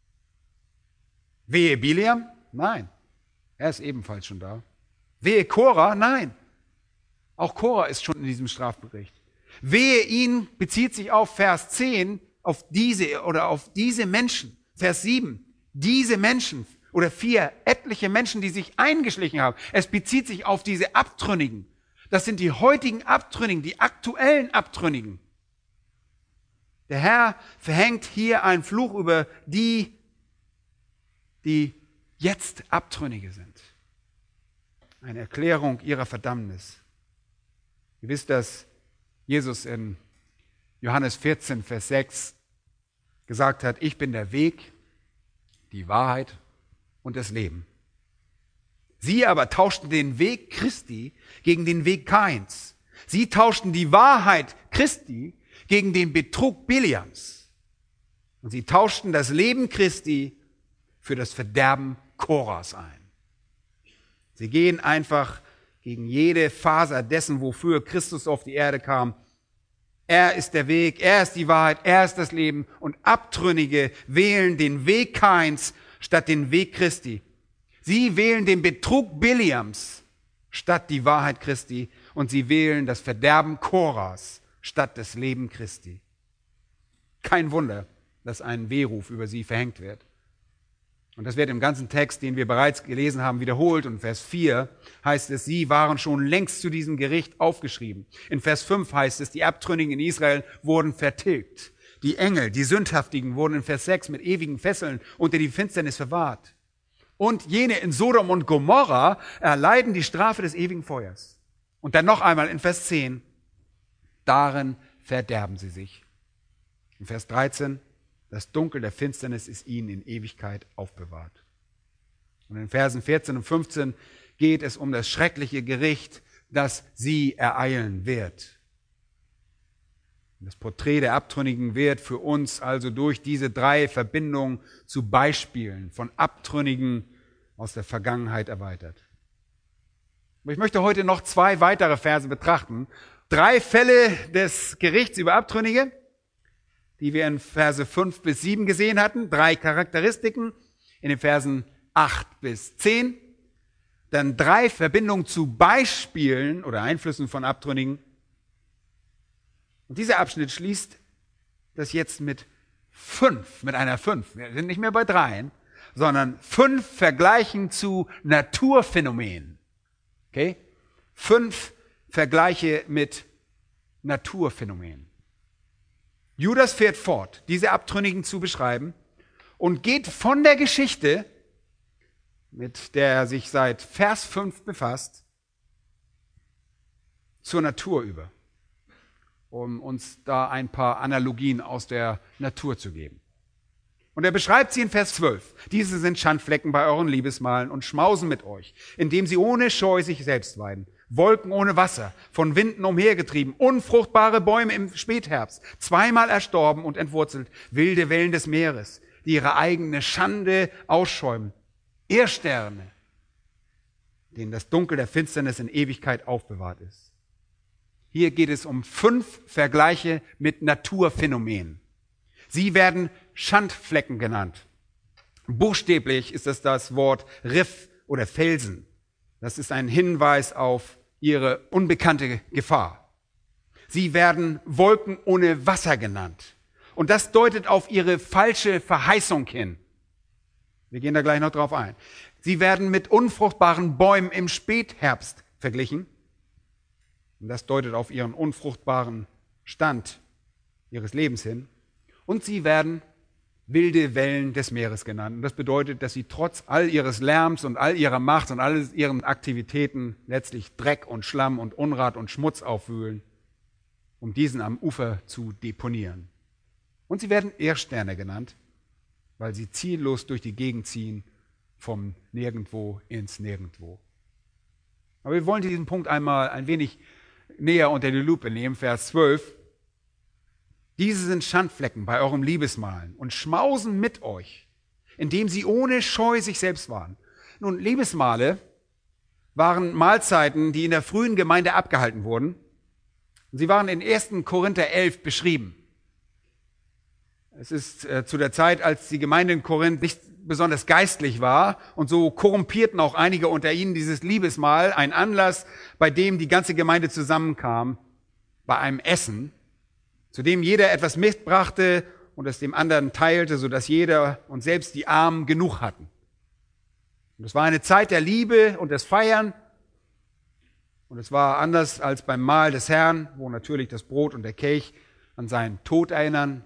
Wehe Biliam? Nein, er ist ebenfalls schon da. Wehe Korah? Nein. Auch Korah ist schon in diesem Strafbericht. Wehe ihn bezieht sich auf Vers 10, auf diese Menschen. Vers 7. diese Menschen oder 4 etliche Menschen, die sich eingeschlichen haben. Es bezieht sich auf diese Abtrünnigen. Das sind die heutigen Abtrünnigen, die aktuellen Abtrünnigen. Der Herr verhängt hier einen Fluch über die jetzt Abtrünnige sind. Eine Erklärung ihrer Verdammnis. Ihr wisst, dass Jesus in Johannes 14, Vers 6 gesagt hat, ich bin der Weg, die Wahrheit und das Leben. Sie aber tauschten den Weg Christi gegen den Weg Kains. Sie tauschten die Wahrheit Christi gegen den Betrug Biliams. Und sie tauschten das Leben Christi für das Verderben Koras ein. Sie gehen einfach gegen jede Faser dessen, wofür Christus auf die Erde kam. Er ist der Weg, er ist die Wahrheit, er ist das Leben. Und Abtrünnige wählen den Weg Kains statt den Weg Christi. Sie wählen den Betrug Biliams statt die Wahrheit Christi. Und sie wählen das Verderben Koras statt das Leben Christi. Kein Wunder, dass ein Wehruf über sie verhängt wird. Und das wird im ganzen Text, den wir bereits gelesen haben, wiederholt. Und in Vers 4 heißt es, sie waren schon längst zu diesem Gericht aufgeschrieben. In Vers 5 heißt es, die Abtrünnigen in Israel wurden vertilgt. Die Engel, die Sündhaftigen, wurden in Vers 6 mit ewigen Fesseln unter die Finsternis verwahrt. Und jene in Sodom und Gomorra erleiden die Strafe des ewigen Feuers. Und dann noch einmal in Vers 10, darin verderben sie sich. In Vers 13, das Dunkel der Finsternis ist ihnen in Ewigkeit aufbewahrt. Und in Versen 14 und 15 geht es um das schreckliche Gericht, das sie ereilen wird. Das Porträt der Abtrünnigen wird für uns also durch diese 3 Verbindungen zu Beispielen von Abtrünnigen aus der Vergangenheit erweitert. Aber ich möchte heute noch 2 weitere Verse betrachten. 3 Fälle des Gerichts über Abtrünnige, die wir in Verse 5 bis 7 gesehen hatten. 3 Charakteristiken in den Versen 8 bis 10. Dann 3 Verbindungen zu Beispielen oder Einflüssen von Abtrünnigen. Und dieser Abschnitt schließt das jetzt mit einer 5. Wir sind nicht mehr bei 3, sondern 5 Vergleichen zu Naturphänomenen. Okay? 5 Vergleiche mit Naturphänomenen. Judas fährt fort, diese Abtrünnigen zu beschreiben und geht von der Geschichte, mit der er sich seit Vers 5 befasst, zur Natur über, um uns da ein paar Analogien aus der Natur zu geben. Und er beschreibt sie in Vers 12. Diese sind Schandflecken bei euren Liebesmahlen und schmausen mit euch, indem sie ohne Scheu sich selbst weiden. Wolken ohne Wasser, von Winden umhergetrieben, unfruchtbare Bäume im Spätherbst, 2-mal erstorben und entwurzelt, wilde Wellen des Meeres, die ihre eigene Schande ausschäumen, Irrsterne, denen das Dunkel der Finsternis in Ewigkeit aufbewahrt ist. Hier geht es um 5 Vergleiche mit Naturphänomenen. Sie werden Schandflecken genannt. Buchstäblich ist das Wort Riff oder Felsen. Das ist ein Hinweis auf ihre unbekannte Gefahr. Sie werden Wolken ohne Wasser genannt. Und das deutet auf ihre falsche Verheißung hin. Wir gehen da gleich noch drauf ein. Sie werden mit unfruchtbaren Bäumen im Spätherbst verglichen. Und das deutet auf ihren unfruchtbaren Stand ihres Lebens hin. Und sie werden wilde Wellen des Meeres genannt. Und das bedeutet, dass sie trotz all ihres Lärms und all ihrer Macht und all ihren Aktivitäten letztlich Dreck und Schlamm und Unrat und Schmutz aufwühlen, um diesen am Ufer zu deponieren. Und sie werden Irrsterne genannt, weil sie ziellos durch die Gegend ziehen, vom Nirgendwo ins Nirgendwo. Aber wir wollen diesen Punkt einmal ein wenig näher unter die Lupe nehmen, Vers 12. Diese sind Schandflecken bei eurem Liebesmahlen und schmausen mit euch, indem sie ohne Scheu sich selbst waren. Nun, Liebesmahle waren Mahlzeiten, die in der frühen Gemeinde abgehalten wurden. Sie waren in 1. Korinther 11 beschrieben. Es ist zu der Zeit, als die Gemeinde in Korinth nicht besonders geistlich war und so korrumpierten auch einige unter ihnen dieses Liebesmahl, ein Anlass, bei dem die ganze Gemeinde zusammenkam, bei einem Essen, zu dem jeder etwas mitbrachte und es dem anderen teilte, sodass jeder und selbst die Armen genug hatten. Und es war eine Zeit der Liebe und des Feiern. Und es war anders als beim Mahl des Herrn, wo natürlich das Brot und der Kelch an seinen Tod erinnern.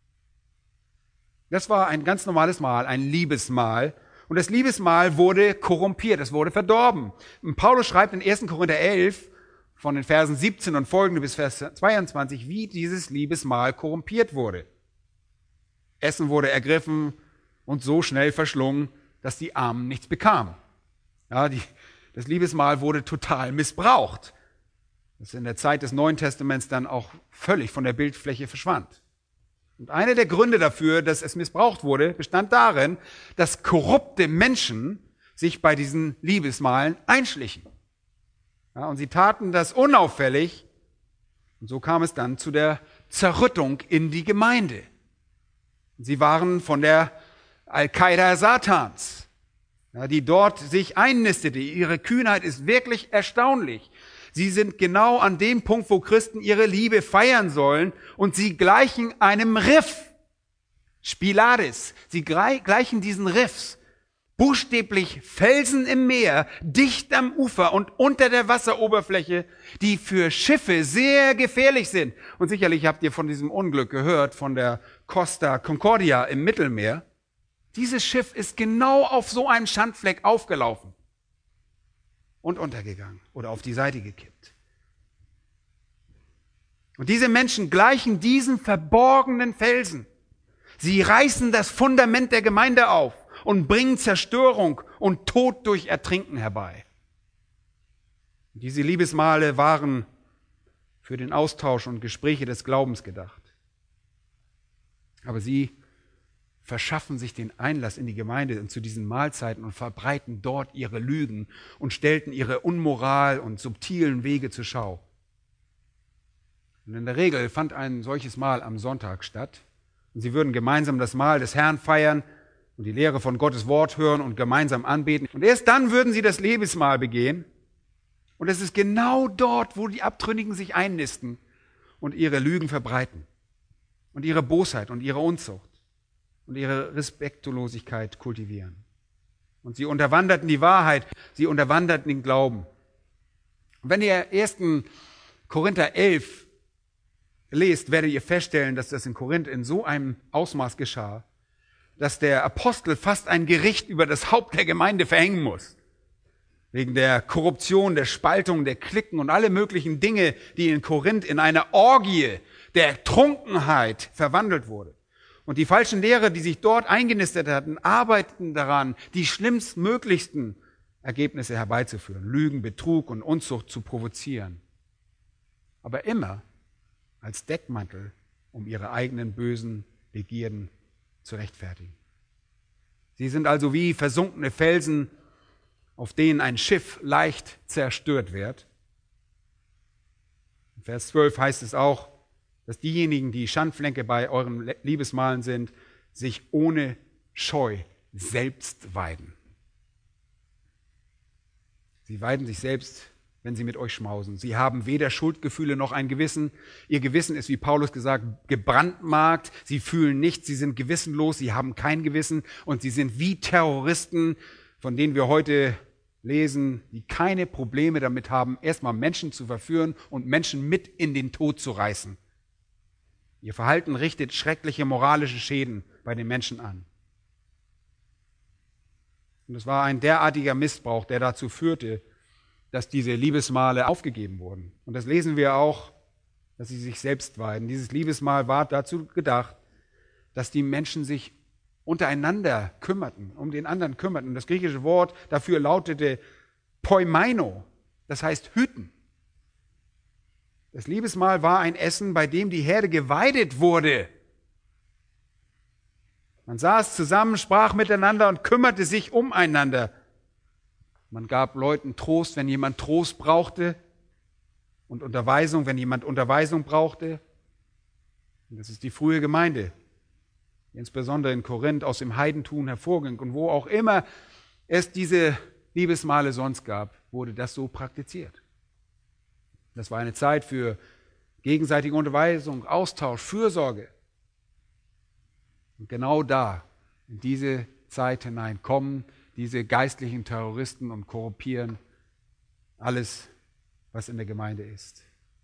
Das war ein ganz normales Mahl, ein Liebesmahl. Und das Liebesmahl wurde korrumpiert, es wurde verdorben. Und Paulus schreibt in 1. Korinther 11, von den Versen 17 und folgende bis Vers 22, wie dieses Liebesmahl korrumpiert wurde. Essen wurde ergriffen und so schnell verschlungen, dass die Armen nichts bekamen. Ja, das Liebesmahl wurde total missbraucht, das in der Zeit des Neuen Testaments dann auch völlig von der Bildfläche verschwand. Und einer der Gründe dafür, dass es missbraucht wurde, bestand darin, dass korrupte Menschen sich bei diesen Liebesmahlen einschlichen. Ja, und sie taten das unauffällig. Und so kam es dann zu der Zerrüttung in die Gemeinde. Sie waren von der Al-Qaida Satans, ja, die dort sich einnistete. Ihre Kühnheit ist wirklich erstaunlich. Sie sind genau an dem Punkt, wo Christen ihre Liebe feiern sollen, und sie gleichen einem Riff. Spilades. Sie gleichen diesen Riffs. Buchstäblich Felsen im Meer, dicht am Ufer und unter der Wasseroberfläche, die für Schiffe sehr gefährlich sind. Und sicherlich habt ihr von diesem Unglück gehört, von der Costa Concordia im Mittelmeer. Dieses Schiff ist genau auf so einen Schandfleck aufgelaufen und untergegangen oder auf die Seite gekippt. Und diese Menschen gleichen diesen verborgenen Felsen. Sie reißen das Fundament der Gemeinde auf und bringen Zerstörung und Tod durch Ertrinken herbei. Diese Liebesmale waren für den Austausch und Gespräche des Glaubens gedacht. Aber sie verschaffen sich den Einlass in die Gemeinde und zu diesen Mahlzeiten und verbreiten dort ihre Lügen und stellten ihre Unmoral und subtilen Wege zur Schau. Und in der Regel fand ein solches Mahl am Sonntag statt. Und sie würden gemeinsam das Mahl des Herrn feiern und die Lehre von Gottes Wort hören und gemeinsam anbeten. Und erst dann würden sie das Liebesmahl begehen. Und es ist genau dort, wo die Abtrünnigen sich einnisten und ihre Lügen verbreiten und ihre Bosheit und ihre Unzucht und ihre Respektlosigkeit kultivieren. Und sie unterwanderten die Wahrheit, sie unterwanderten den Glauben. Und wenn ihr 1. Korinther 11 lest, werdet ihr feststellen, dass das in Korinth in so einem Ausmaß geschah, dass der Apostel fast ein Gericht über das Haupt der Gemeinde verhängen muss. Wegen der Korruption, der Spaltung, der Cliquen und alle möglichen Dinge, die in Korinth in eine Orgie der Trunkenheit verwandelt wurde. Und die falschen Lehrer, die sich dort eingenistet hatten, arbeiteten daran, die schlimmstmöglichsten Ergebnisse herbeizuführen. Lügen, Betrug und Unzucht zu provozieren. Aber immer als Deckmantel, um ihre eigenen bösen Begierden zu rechtfertigen. Sie sind also wie versunkene Felsen, auf denen ein Schiff leicht zerstört wird. In Vers 12 heißt es auch, dass diejenigen, die Schandflänke bei euren Liebesmahlen sind, sich ohne Scheu selbst weiden. Sie weiden sich selbst, wenn sie mit euch schmausen. Sie haben weder Schuldgefühle noch ein Gewissen. Ihr Gewissen ist, wie Paulus gesagt, gebrandmarkt. Sie fühlen nichts, sie sind gewissenlos, sie haben kein Gewissen und sie sind wie Terroristen, von denen wir heute lesen, die keine Probleme damit haben, erstmal Menschen zu verführen und Menschen mit in den Tod zu reißen. Ihr Verhalten richtet schreckliche moralische Schäden bei den Menschen an. Und es war ein derartiger Missbrauch, der dazu führte, dass diese Liebesmale aufgegeben wurden. Und das lesen wir auch, dass sie sich selbst weiden. Dieses Liebesmahl war dazu gedacht, dass die Menschen sich untereinander kümmerten, um den anderen kümmerten. Das griechische Wort dafür lautete poimaino, das heißt hüten. Das Liebesmahl war ein Essen, bei dem die Herde geweidet wurde. Man saß zusammen, sprach miteinander und kümmerte sich umeinander. Man gab Leuten Trost, wenn jemand Trost brauchte, und Unterweisung, wenn jemand Unterweisung brauchte. Und das ist die frühe Gemeinde, die insbesondere in Korinth aus dem Heidentum hervorging. Und wo auch immer es diese Liebesmale sonst gab, wurde das so praktiziert. Das war eine Zeit für gegenseitige Unterweisung, Austausch, Fürsorge. Und genau da, in diese Zeit hinein, kommen diese geistlichen Terroristen und korrumpieren alles, was in der Gemeinde ist.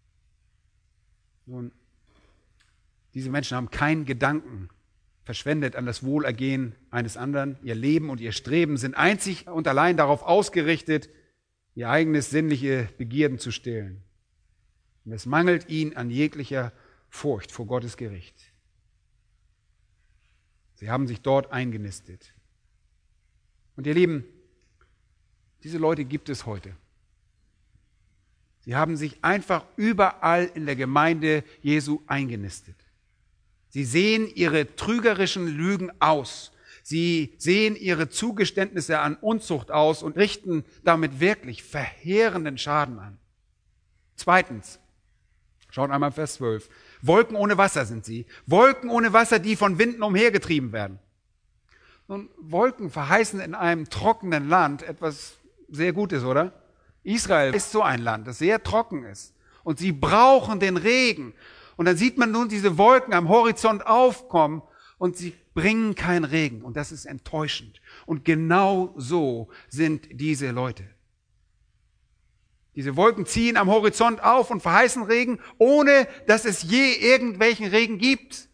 Nun, diese Menschen haben keinen Gedanken verschwendet an das Wohlergehen eines anderen. Ihr Leben und ihr Streben sind einzig und allein darauf ausgerichtet, ihr eigenes sinnliche Begierden zu stillen. Und es mangelt ihnen an jeglicher Furcht vor Gottes Gericht. Sie haben sich dort eingenistet. Und ihr Lieben, diese Leute gibt es heute. Sie haben sich einfach überall in der Gemeinde Jesu eingenistet. Sie sehen ihre trügerischen Lügen aus. Sie sehen ihre Zugeständnisse an Unzucht aus und richten damit wirklich verheerenden Schaden an. Zweitens, schaut einmal Vers 12. Wolken ohne Wasser sind sie. Wolken ohne Wasser, die von Winden umhergetrieben werden. Nun, Wolken verheißen in einem trockenen Land etwas sehr Gutes, oder? Israel ist so ein Land, das sehr trocken ist. Und sie brauchen den Regen. Und dann sieht man nun diese Wolken am Horizont aufkommen und sie bringen keinen Regen. Und das ist enttäuschend. Und genau so sind diese Leute. Diese Wolken ziehen am Horizont auf und verheißen Regen, ohne dass es je irgendwelchen Regen gibt.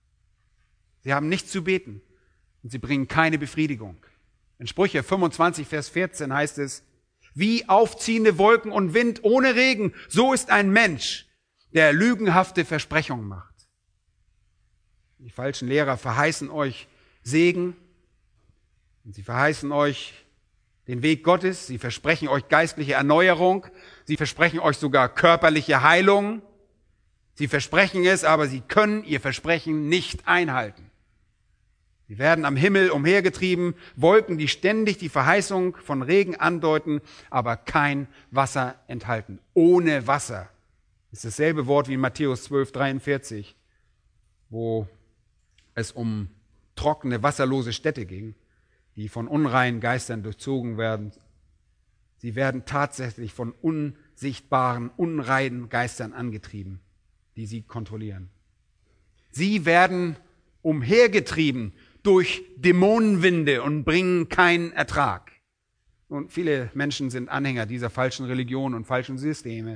Sie haben nichts zu beten und sie bringen keine Befriedigung. In Sprüche 25, Vers 14 heißt es, wie aufziehende Wolken und Wind ohne Regen, so ist ein Mensch, der lügenhafte Versprechungen macht. Die falschen Lehrer verheißen euch Segen und sie verheißen euch den Weg Gottes, sie versprechen euch geistliche Erneuerung, sie versprechen euch sogar körperliche Heilung. Sie versprechen es, aber sie können ihr Versprechen nicht einhalten. Sie werden am Himmel umhergetrieben, Wolken, die ständig die Verheißung von Regen andeuten, aber kein Wasser enthalten. Ohne Wasser ist dasselbe Wort wie in Matthäus 12, 43, wo es um trockene, wasserlose Städte ging, die von unreinen Geistern durchzogen werden. Sie werden tatsächlich von unsichtbaren, unreinen Geistern angetrieben, die sie kontrollieren. Sie werden umhergetrieben durch Dämonenwinde und bringen keinen Ertrag. Und viele Menschen sind Anhänger dieser falschen Religion und falschen Systeme.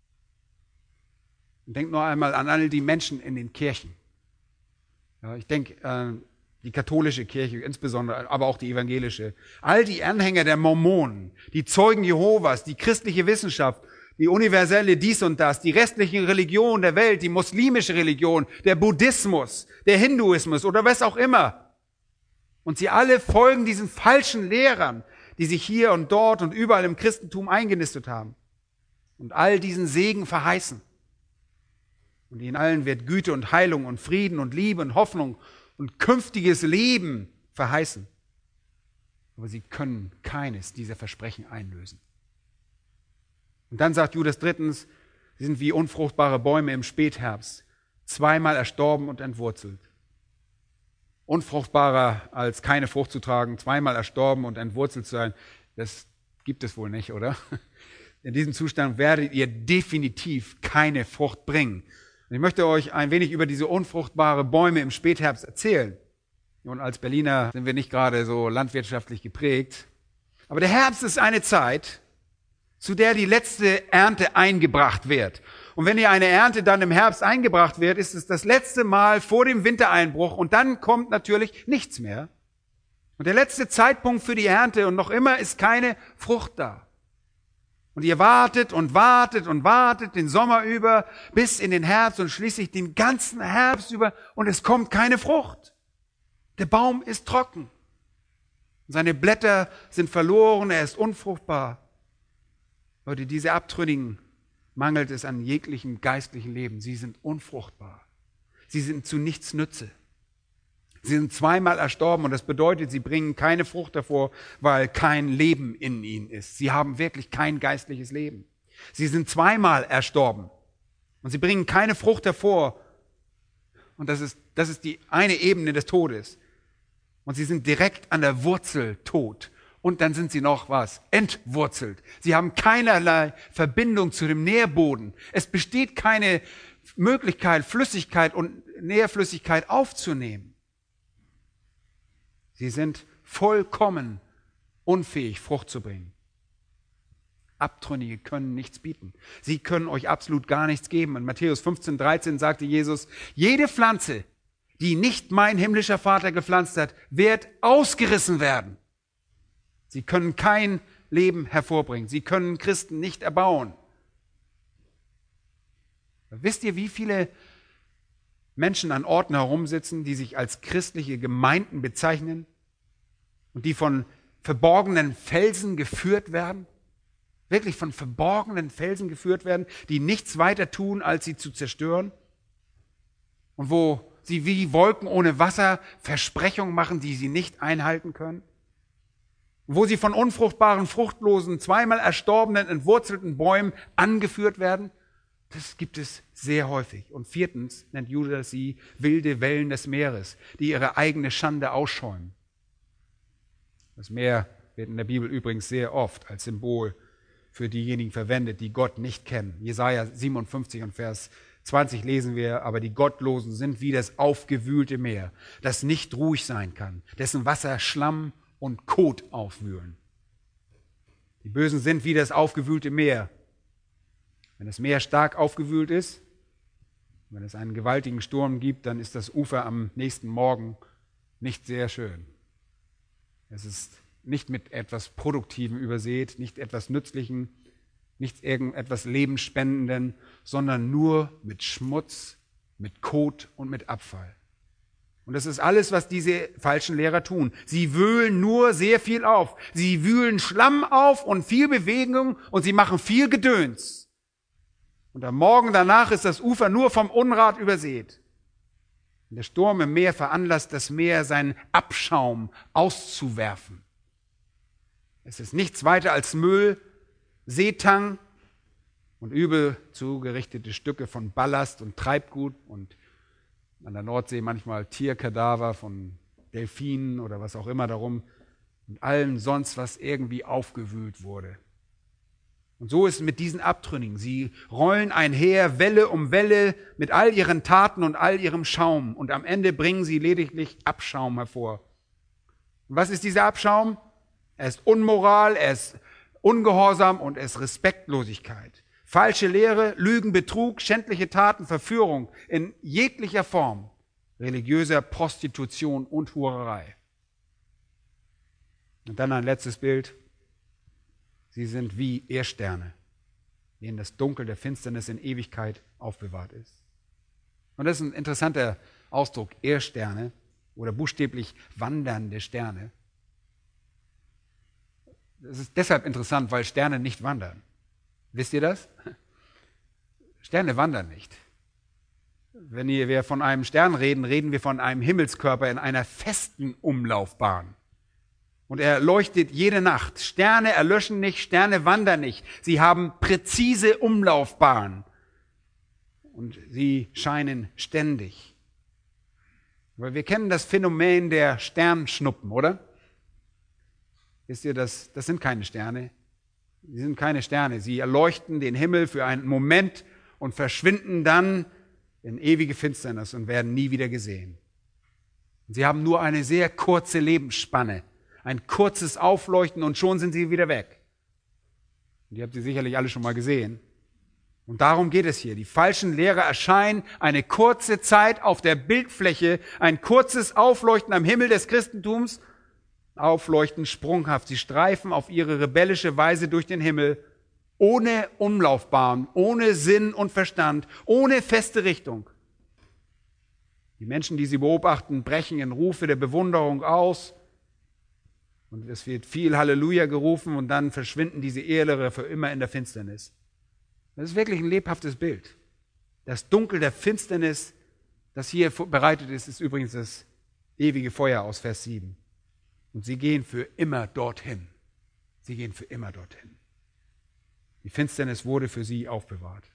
Und denkt nur einmal an all die Menschen in den Kirchen. Ja, ich denke, die katholische Kirche insbesondere, aber auch die evangelische. All die Anhänger der Mormonen, die Zeugen Jehovas, die christliche Wissenschaft, die universelle dies und das, die restlichen Religionen der Welt, die muslimische Religion, der Buddhismus, der Hinduismus oder was auch immer. Und sie alle folgen diesen falschen Lehrern, die sich hier und dort und überall im Christentum eingenistet haben. Und all diesen Segen verheißen. Und ihnen allen wird Güte und Heilung und Frieden und Liebe und Hoffnung und künftiges Leben verheißen. Aber sie können keines dieser Versprechen einlösen. Und dann sagt Judas drittens, sie sind wie unfruchtbare Bäume im Spätherbst, zweimal erstorben und entwurzelt. Unfruchtbarer als keine Frucht zu tragen, zweimal erstorben und entwurzelt zu sein, das gibt es wohl nicht, oder? In diesem Zustand werdet ihr definitiv keine Frucht bringen. Und ich möchte euch ein wenig über diese unfruchtbare Bäume im Spätherbst erzählen. Und als Berliner sind wir nicht gerade so landwirtschaftlich geprägt. Aber der Herbst ist eine Zeit, zu der die letzte Ernte eingebracht wird. Und wenn hier eine Ernte dann im Herbst eingebracht wird, ist es das letzte Mal vor dem Wintereinbruch und dann kommt natürlich nichts mehr. Und der letzte Zeitpunkt für die Ernte und noch immer ist keine Frucht da. Und ihr wartet und wartet und wartet den Sommer über bis in den Herbst und schließlich den ganzen Herbst über und es kommt keine Frucht. Der Baum ist trocken. Seine Blätter sind verloren, er ist unfruchtbar. Leute, diese Abtrünnigen mangelt es an jeglichem geistlichen Leben. Sie sind unfruchtbar. Sie sind zu nichts Nütze. Sie sind zweimal erstorben und das bedeutet, sie bringen keine Frucht hervor, weil kein Leben in ihnen ist. Sie haben wirklich kein geistliches Leben. Sie sind zweimal erstorben und sie bringen keine Frucht hervor. Und das ist die eine Ebene des Todes. Und sie sind direkt an der Wurzel tot. Und dann sind sie noch was? Entwurzelt. Sie haben keinerlei Verbindung zu dem Nährboden. Es besteht keine Möglichkeit, Flüssigkeit und Nährflüssigkeit aufzunehmen. Sie sind vollkommen unfähig, Frucht zu bringen. Abtrünnige können nichts bieten. Sie können euch absolut gar nichts geben. In Matthäus 15,13 sagte Jesus, jede Pflanze, die nicht mein himmlischer Vater gepflanzt hat, wird ausgerissen werden. Sie können kein Leben hervorbringen. Sie können Christen nicht erbauen. Wisst ihr, wie viele Menschen an Orten herumsitzen, die sich als christliche Gemeinden bezeichnen und die von verborgenen Felsen geführt werden? Wirklich von verborgenen Felsen geführt werden, die nichts weiter tun, als sie zu zerstören? Und wo sie wie Wolken ohne Wasser Versprechungen machen, die sie nicht einhalten können? Wo sie von unfruchtbaren, fruchtlosen, zweimal erstorbenen, entwurzelten Bäumen angeführt werden? Das gibt es sehr häufig. Und viertens nennt Judas sie wilde Wellen des Meeres, die ihre eigene Schande ausschäumen. Das Meer wird in der Bibel übrigens sehr oft als Symbol für diejenigen verwendet, die Gott nicht kennen. Jesaja 57 und Vers 20 lesen wir, aber die Gottlosen sind wie das aufgewühlte Meer, das nicht ruhig sein kann, dessen Wasser Schlamm und Kot aufwühlen. Die Bösen sind wie das aufgewühlte Meer. Wenn das Meer stark aufgewühlt ist, wenn es einen gewaltigen Sturm gibt, dann ist das Ufer am nächsten Morgen nicht sehr schön. Es ist nicht mit etwas Produktivem übersät, nicht etwas Nützlichem, nicht irgendetwas Lebensspendenden, sondern nur mit Schmutz, mit Kot und mit Abfall. Und das ist alles, was diese falschen Lehrer tun. Sie wühlen nur sehr viel auf. Sie wühlen Schlamm auf und viel Bewegung und sie machen viel Gedöns. Und am Morgen danach ist das Ufer nur vom Unrat übersät. Und der Sturm im Meer veranlasst das Meer, seinen Abschaum auszuwerfen. Es ist nichts weiter als Müll, Seetang und übel zugerichtete Stücke von Ballast und Treibgut und an der Nordsee manchmal Tierkadaver von Delfinen oder was auch immer darum und allem sonst, was irgendwie aufgewühlt wurde. Und so ist es mit diesen Abtrünnigen. Sie rollen einher, Welle um Welle, mit all ihren Taten und all ihrem Schaum. Und am Ende bringen sie lediglich Abschaum hervor. Und was ist dieser Abschaum? Er ist Unmoral, er ist Ungehorsam und er ist Respektlosigkeit. Falsche Lehre, Lügen, Betrug, schändliche Taten, Verführung in jeglicher Form, religiöser Prostitution und Hurerei. Und dann ein letztes Bild. Sie sind wie Erdsterne, denen das Dunkel der Finsternis in Ewigkeit aufbewahrt ist. Und das ist ein interessanter Ausdruck, Erdsterne oder buchstäblich wandernde Sterne. Das ist deshalb interessant, weil Sterne nicht wandern. Wisst ihr das? Sterne wandern nicht. Wenn wir von einem Stern reden, reden wir von einem Himmelskörper in einer festen Umlaufbahn. Und er leuchtet jede Nacht. Sterne erlöschen nicht, Sterne wandern nicht. Sie haben präzise Umlaufbahnen. Und sie scheinen ständig. Weil wir kennen das Phänomen der Sternschnuppen, oder? Wisst ihr, das sind keine Sterne. Sie sind keine Sterne. Sie erleuchten den Himmel für einen Moment und verschwinden dann in ewige Finsternis und werden nie wieder gesehen. Sie haben nur eine sehr kurze Lebensspanne. Ein kurzes Aufleuchten und schon sind sie wieder weg. Und ihr habt sie sicherlich alle schon mal gesehen. Und darum geht es hier. Die falschen Lehrer erscheinen eine kurze Zeit auf der Bildfläche, ein kurzes Aufleuchten am Himmel des Christentums, aufleuchten sprunghaft. Sie streifen auf ihre rebellische Weise durch den Himmel, ohne Umlaufbahn, ohne Sinn und Verstand, ohne feste Richtung. Die Menschen, die sie beobachten, brechen in Rufe der Bewunderung aus. Und es wird viel Halleluja gerufen und dann verschwinden diese Irrlehrer für immer in der Finsternis. Das ist wirklich ein lebhaftes Bild. Das Dunkel der Finsternis, das hier bereitet ist, ist übrigens das ewige Feuer aus Vers 7. Und sie gehen für immer dorthin. Sie gehen für immer dorthin. Die Finsternis wurde für sie aufbewahrt.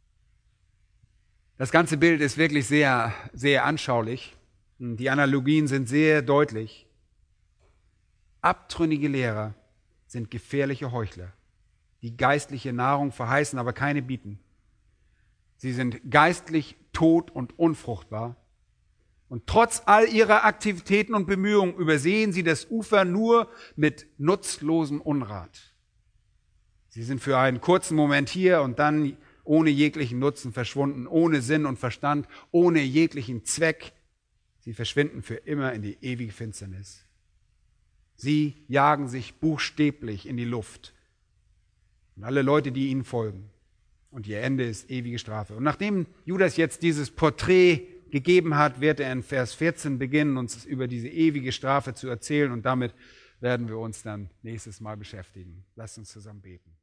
Das ganze Bild ist wirklich sehr, sehr anschaulich. Die Analogien sind sehr deutlich. Abtrünnige Lehrer sind gefährliche Heuchler, die geistliche Nahrung verheißen, aber keine bieten. Sie sind geistlich tot und unfruchtbar Und trotz all ihrer Aktivitäten und Bemühungen übersehen sie das Ufer nur mit nutzlosem Unrat. Sie sind für einen kurzen Moment hier und dann ohne jeglichen Nutzen verschwunden, ohne Sinn und Verstand, ohne jeglichen Zweck. Sie verschwinden für immer in die ewige Finsternis. Sie jagen sich buchstäblich in die Luft. Und alle Leute, die ihnen folgen. Und ihr Ende ist ewige Strafe. Und nachdem Judas jetzt dieses Porträt gegeben hat, wird er in Vers 14 beginnen, uns über diese ewige Strafe zu erzählen. Und damit werden wir uns dann nächstes Mal beschäftigen. Lasst uns zusammen beten.